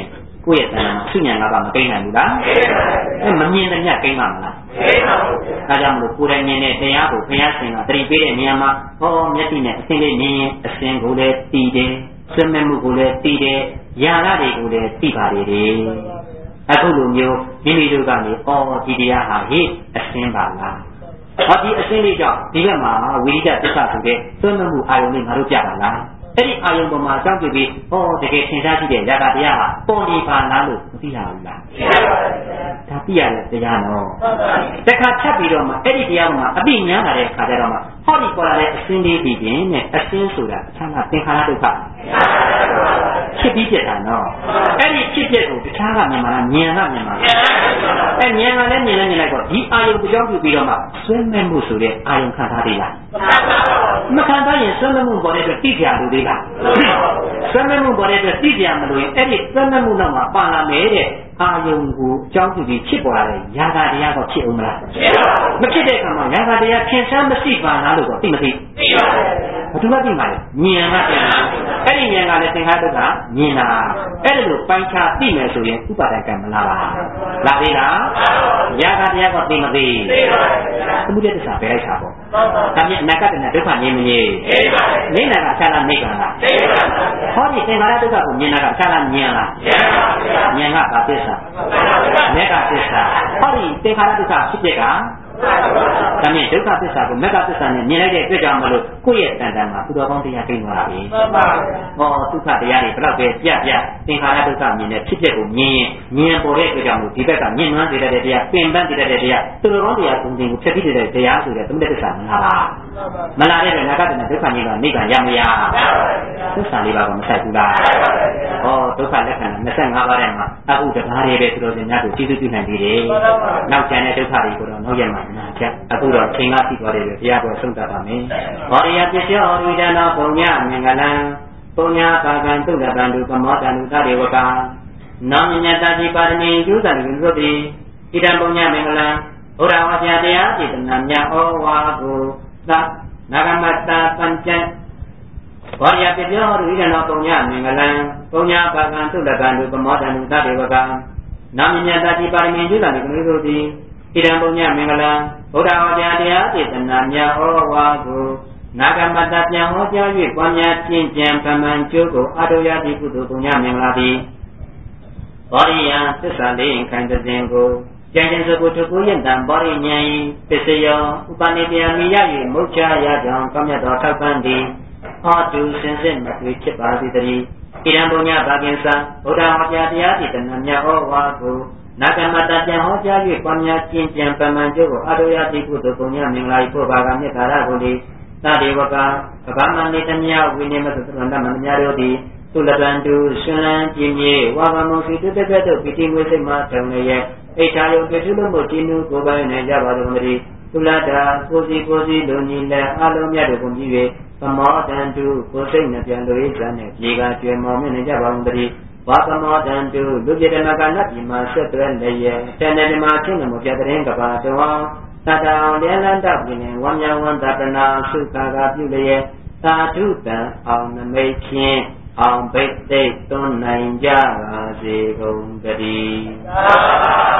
ကိုယ့်ရဲ့တဏ္ဍာမှာသူ့ဉာဏ်ကမကိန်းနိုင်ဘူးလားမမြင်တဲ့မြတ်ကိန်းပါမလားဒါကြောင့်မလို့ကိုယ်တိုင်မြင်တဲ့တရားကိုဘုရားရှင်ကတတိပေးတဲ့နေရာမှာဟောမျက်စိနဲ့အစင်းလေးမြင်ရင်အစင်းကိုလည်းတည်တယ်စွမ်းမဲ့မှုကိုလည်းတည်တယ်ယာရတွေကိုလည်းတည်ပါလေတယ်အခုလိုမျိုးမိမိတို့ကနေဒီတရားဟာဟေ့အစင်းပါလားဟောဒီအစင်းလေးကြောင့်ဒီကမှာဝိရိယသစ္စာဆိုတဲ့စွမ်းမဲ့မှုအာယုန်လေးငါတို့ပြပါလားအဲ့ဒီအာယုံပေါ်မှာအကြောင်းပြုပြီးတကယ်သင်ကြားကြည့်တဲ့ရာဂတရားဟာပေါ်နေပါလားလို့မသိရဘူးလားသိရပါဘူးဒါသိရတဲ့တရားနော်တခါချက်ပြီးတော့မှအဲ့ဒီတရားမှာအပိညာလာတဲ့အခါကျတော့မှဟောဒီပေါ်လာတဲ့အစင်းလေးပြီးခြင်းနဲ့အစင်းဆိုတာအချမ်းသာသင်္ခါရဒုက္ခဖြစ်ပြီးပြတာနော်အဲ့ဒီဖြစ်ပြကိုတခြားကမြင်မှာလားမြင်ကမြင်မှာလားအဲ့မြင်ကလည်းမြင်လည်းမြင်လိုက်တော့ဒီအာယုံအကြောင်းပြုပြီးတော့မှဆွဲမဲ့မှုဆိုတဲ့အာယုံခံထားသေးလားမခံထားရင်ဆွဲမဲ့မှုပေါ်တဲ့အတွက်သိကြလို့သေးလားဆွဲမဲ့မှုပေါ်တဲ့အတွက်သိကြမလို့ရင်အဲ့ဒီဆွဲမဲ့မှုတော့မှပါလာမယ်တဲ့အာယုံကိုအကြောင်းပြုပြီးဖြစ်ပေါ်လာတဲ့ယာဂတရားတော့ဖြစ်အောင်မလားမဖြစ်တဲ့အခါမှာယာဂတရားထင်ရှားမရှိပါလားလို့တော့သိမသိဘယ်သူမှသိမှာလဲဉာဏ်ကသိမှာအဲ့ဒီဉာဏ်ကလည်းသင်္ခါရဒုက္ခမြင်တာအဲ့ဒါလိုပိုင်းခြားသိမယ်ဆိုရင်ဥပါဒံကံမလားလာသေးလားယာဂတရားကသိမသိသမုဒယသစ္စာပဲလိုက်တာပေါ့ဒါမြင်အနာဂတ်နဲ့ဒုက္ခမြင်မမြင်နေနာကခြားလားနေကလားဟောဒီသင်္ခါရဒုက္ခကိုမြင်တာကခြားလားမြင်လားမြင်ကဘာသစ္စာမေဃသစ္စာဟောဒီသင်္ခါရဒုက္ခဖြစ်တဲ့ကဒါမြင်ဒုက္ခသစ္စာကိုမေဃသစ္စာနဲ့မြင်လိုက်တဲ့အတွက်ကြောင့်မလို့ကိုယ့်ရဲ့တန်တန်မှာသူတော်ကောင်းတရားကိန်းသွားတာပဲဟောဒုက္ခတရားတွေဘယ်တော့ပဲပြသင်္ခါရဒုက္ခမြင်တဲ့ဖြစ်တဲ့ကိုမြင်ပေါ်တဲ့အတွက်ကြောင့်မလို့ဒီဘက်ကမြင်မှန်းစေတဲ့တရားပင်ပန်းစေတဲ့တရားသူတော်ကောင်းတရားသုံးခြင်းကိုဖြစ်ပြီးတဲ့တရားဆိုတဲ့သမုဒယသစ္စာမလားပါမလားတဲ့ငါကတည်းကဒုက္ခမြင်တော့နိဗ္ဗာန်ရမရသစ္စာလေးပါးကမဆိုင်ဘူးလားဟောဒုက္ခလက္ခဏာ25ပါးထဲမှာအခုတပါးလေးပဲသူတော်စင်များကိုကျေးဇူးပြုနိုင်သေးတယ်နောက်ကျန်တဲ့ဒုက္ခတွေကိုတော့နောက်ရက်မှာနာကြအခုတော့သင်္ကသိသွားတယ်ပဲဘုရားတော်ဆုံးတတ်ပါမယ်ဘောရိယပစ္စယောဝိဒနာပုံညမင်္ဂလံပုံညပါကံသုလပန္တုကမောတန္တုသရေဝကနောမြညတတိပါရမီကျူးတန်ကုသိုလ်တိဣဒံပုံညမင်္ဂလံဘုရားဝါပြတရားစေတနာမြတ်ဩဝါကိုသနာဂမတ္တပัญចဘောရိယပစ္စယောဝိဒနာပုံညမင်္ဂလံပုံညပါကံသုလပန္တုကမောတန္တုသရေဝကနောမြညတတိပါရမီကျူးတန်ကုသိုလ်တိဣဒံပုံညမင်္ဂလံဘုရားဝါပြတရားစေတနာမြတ်ဩဝါကိုနာဂမတ္တပြန်ဟောကြား၍ပွားများကျင့်ကြံပမှန်ကျိုးကိုအတုယတိကုသိုလ်ပုံညမင်္ဂလာသည်ဘောရိယသစ္စာလေးခိုင်တဲ့စဉ်ကိုကျန်ကျင်စကုထုကိုယင်တံဘောရိဉာဏ်ပစ္စယောဥပနိတယမိရ၍မုတ်ချရကြောင်းကောင်းမြတ်သောထောက်ပံ့သည်ဟောတုစင်စစ်မတွေ့ဖြစ်ပါသည်တည်းဣဒံပုံညဘာကင်္စဘုရားဟောကြားတရားစေတနာမြတ်ဩဝါကိုနာဂမတ္တပြန်ဟောကြား၍ပွားများကျင့်ကြံပမှန်ကျိုးကိုအတုယတိကုသိုလ်ပုံညမင်္ဂလာ၏ဖို့ဘာကမြတ်ကာရကိုသည်သတေဝကကဗမန္တိတမြဝိနိမသသရဏမန္တမြတို့သည်သုလပန္တုရှင်လန်းပြင်းမြေဝါဗမောစီတုတကတုပိတိမွေစိတ်မှထုံလျက်အိဋ္ဌာယုပိတုလို့မို့တိနုကိုယ်ပိုင်နေကြပါတော်မူသုလတာကိုစီလူညီလက်အလုံးမြတ်တို့ကိုကြည့်၍သမောတန္တုကိုစိတ်နှပြလိုရေးစံနဲ့ပြေကကျွဲမော်မြင့်နေကြပါဦးတည်းဝါသမောတန္တုလူပြတဲ့မကနတ်ပြည်မှာဆက်သွဲလျက်တန်တဲ့ဒီမှာချင်းမှုပြတဲ့ကဘာတော်သတ္တံလည်းလန္တပြင်းဝမ်းမြောက်ဝမ်းသာပနာသုခာကပြုလျက်သာဓုတံအောင်နမိတ်ဖြင့်အောင်ဘိတ်သိသွန်းနိုင်ကြပါစေကုန်သတည်း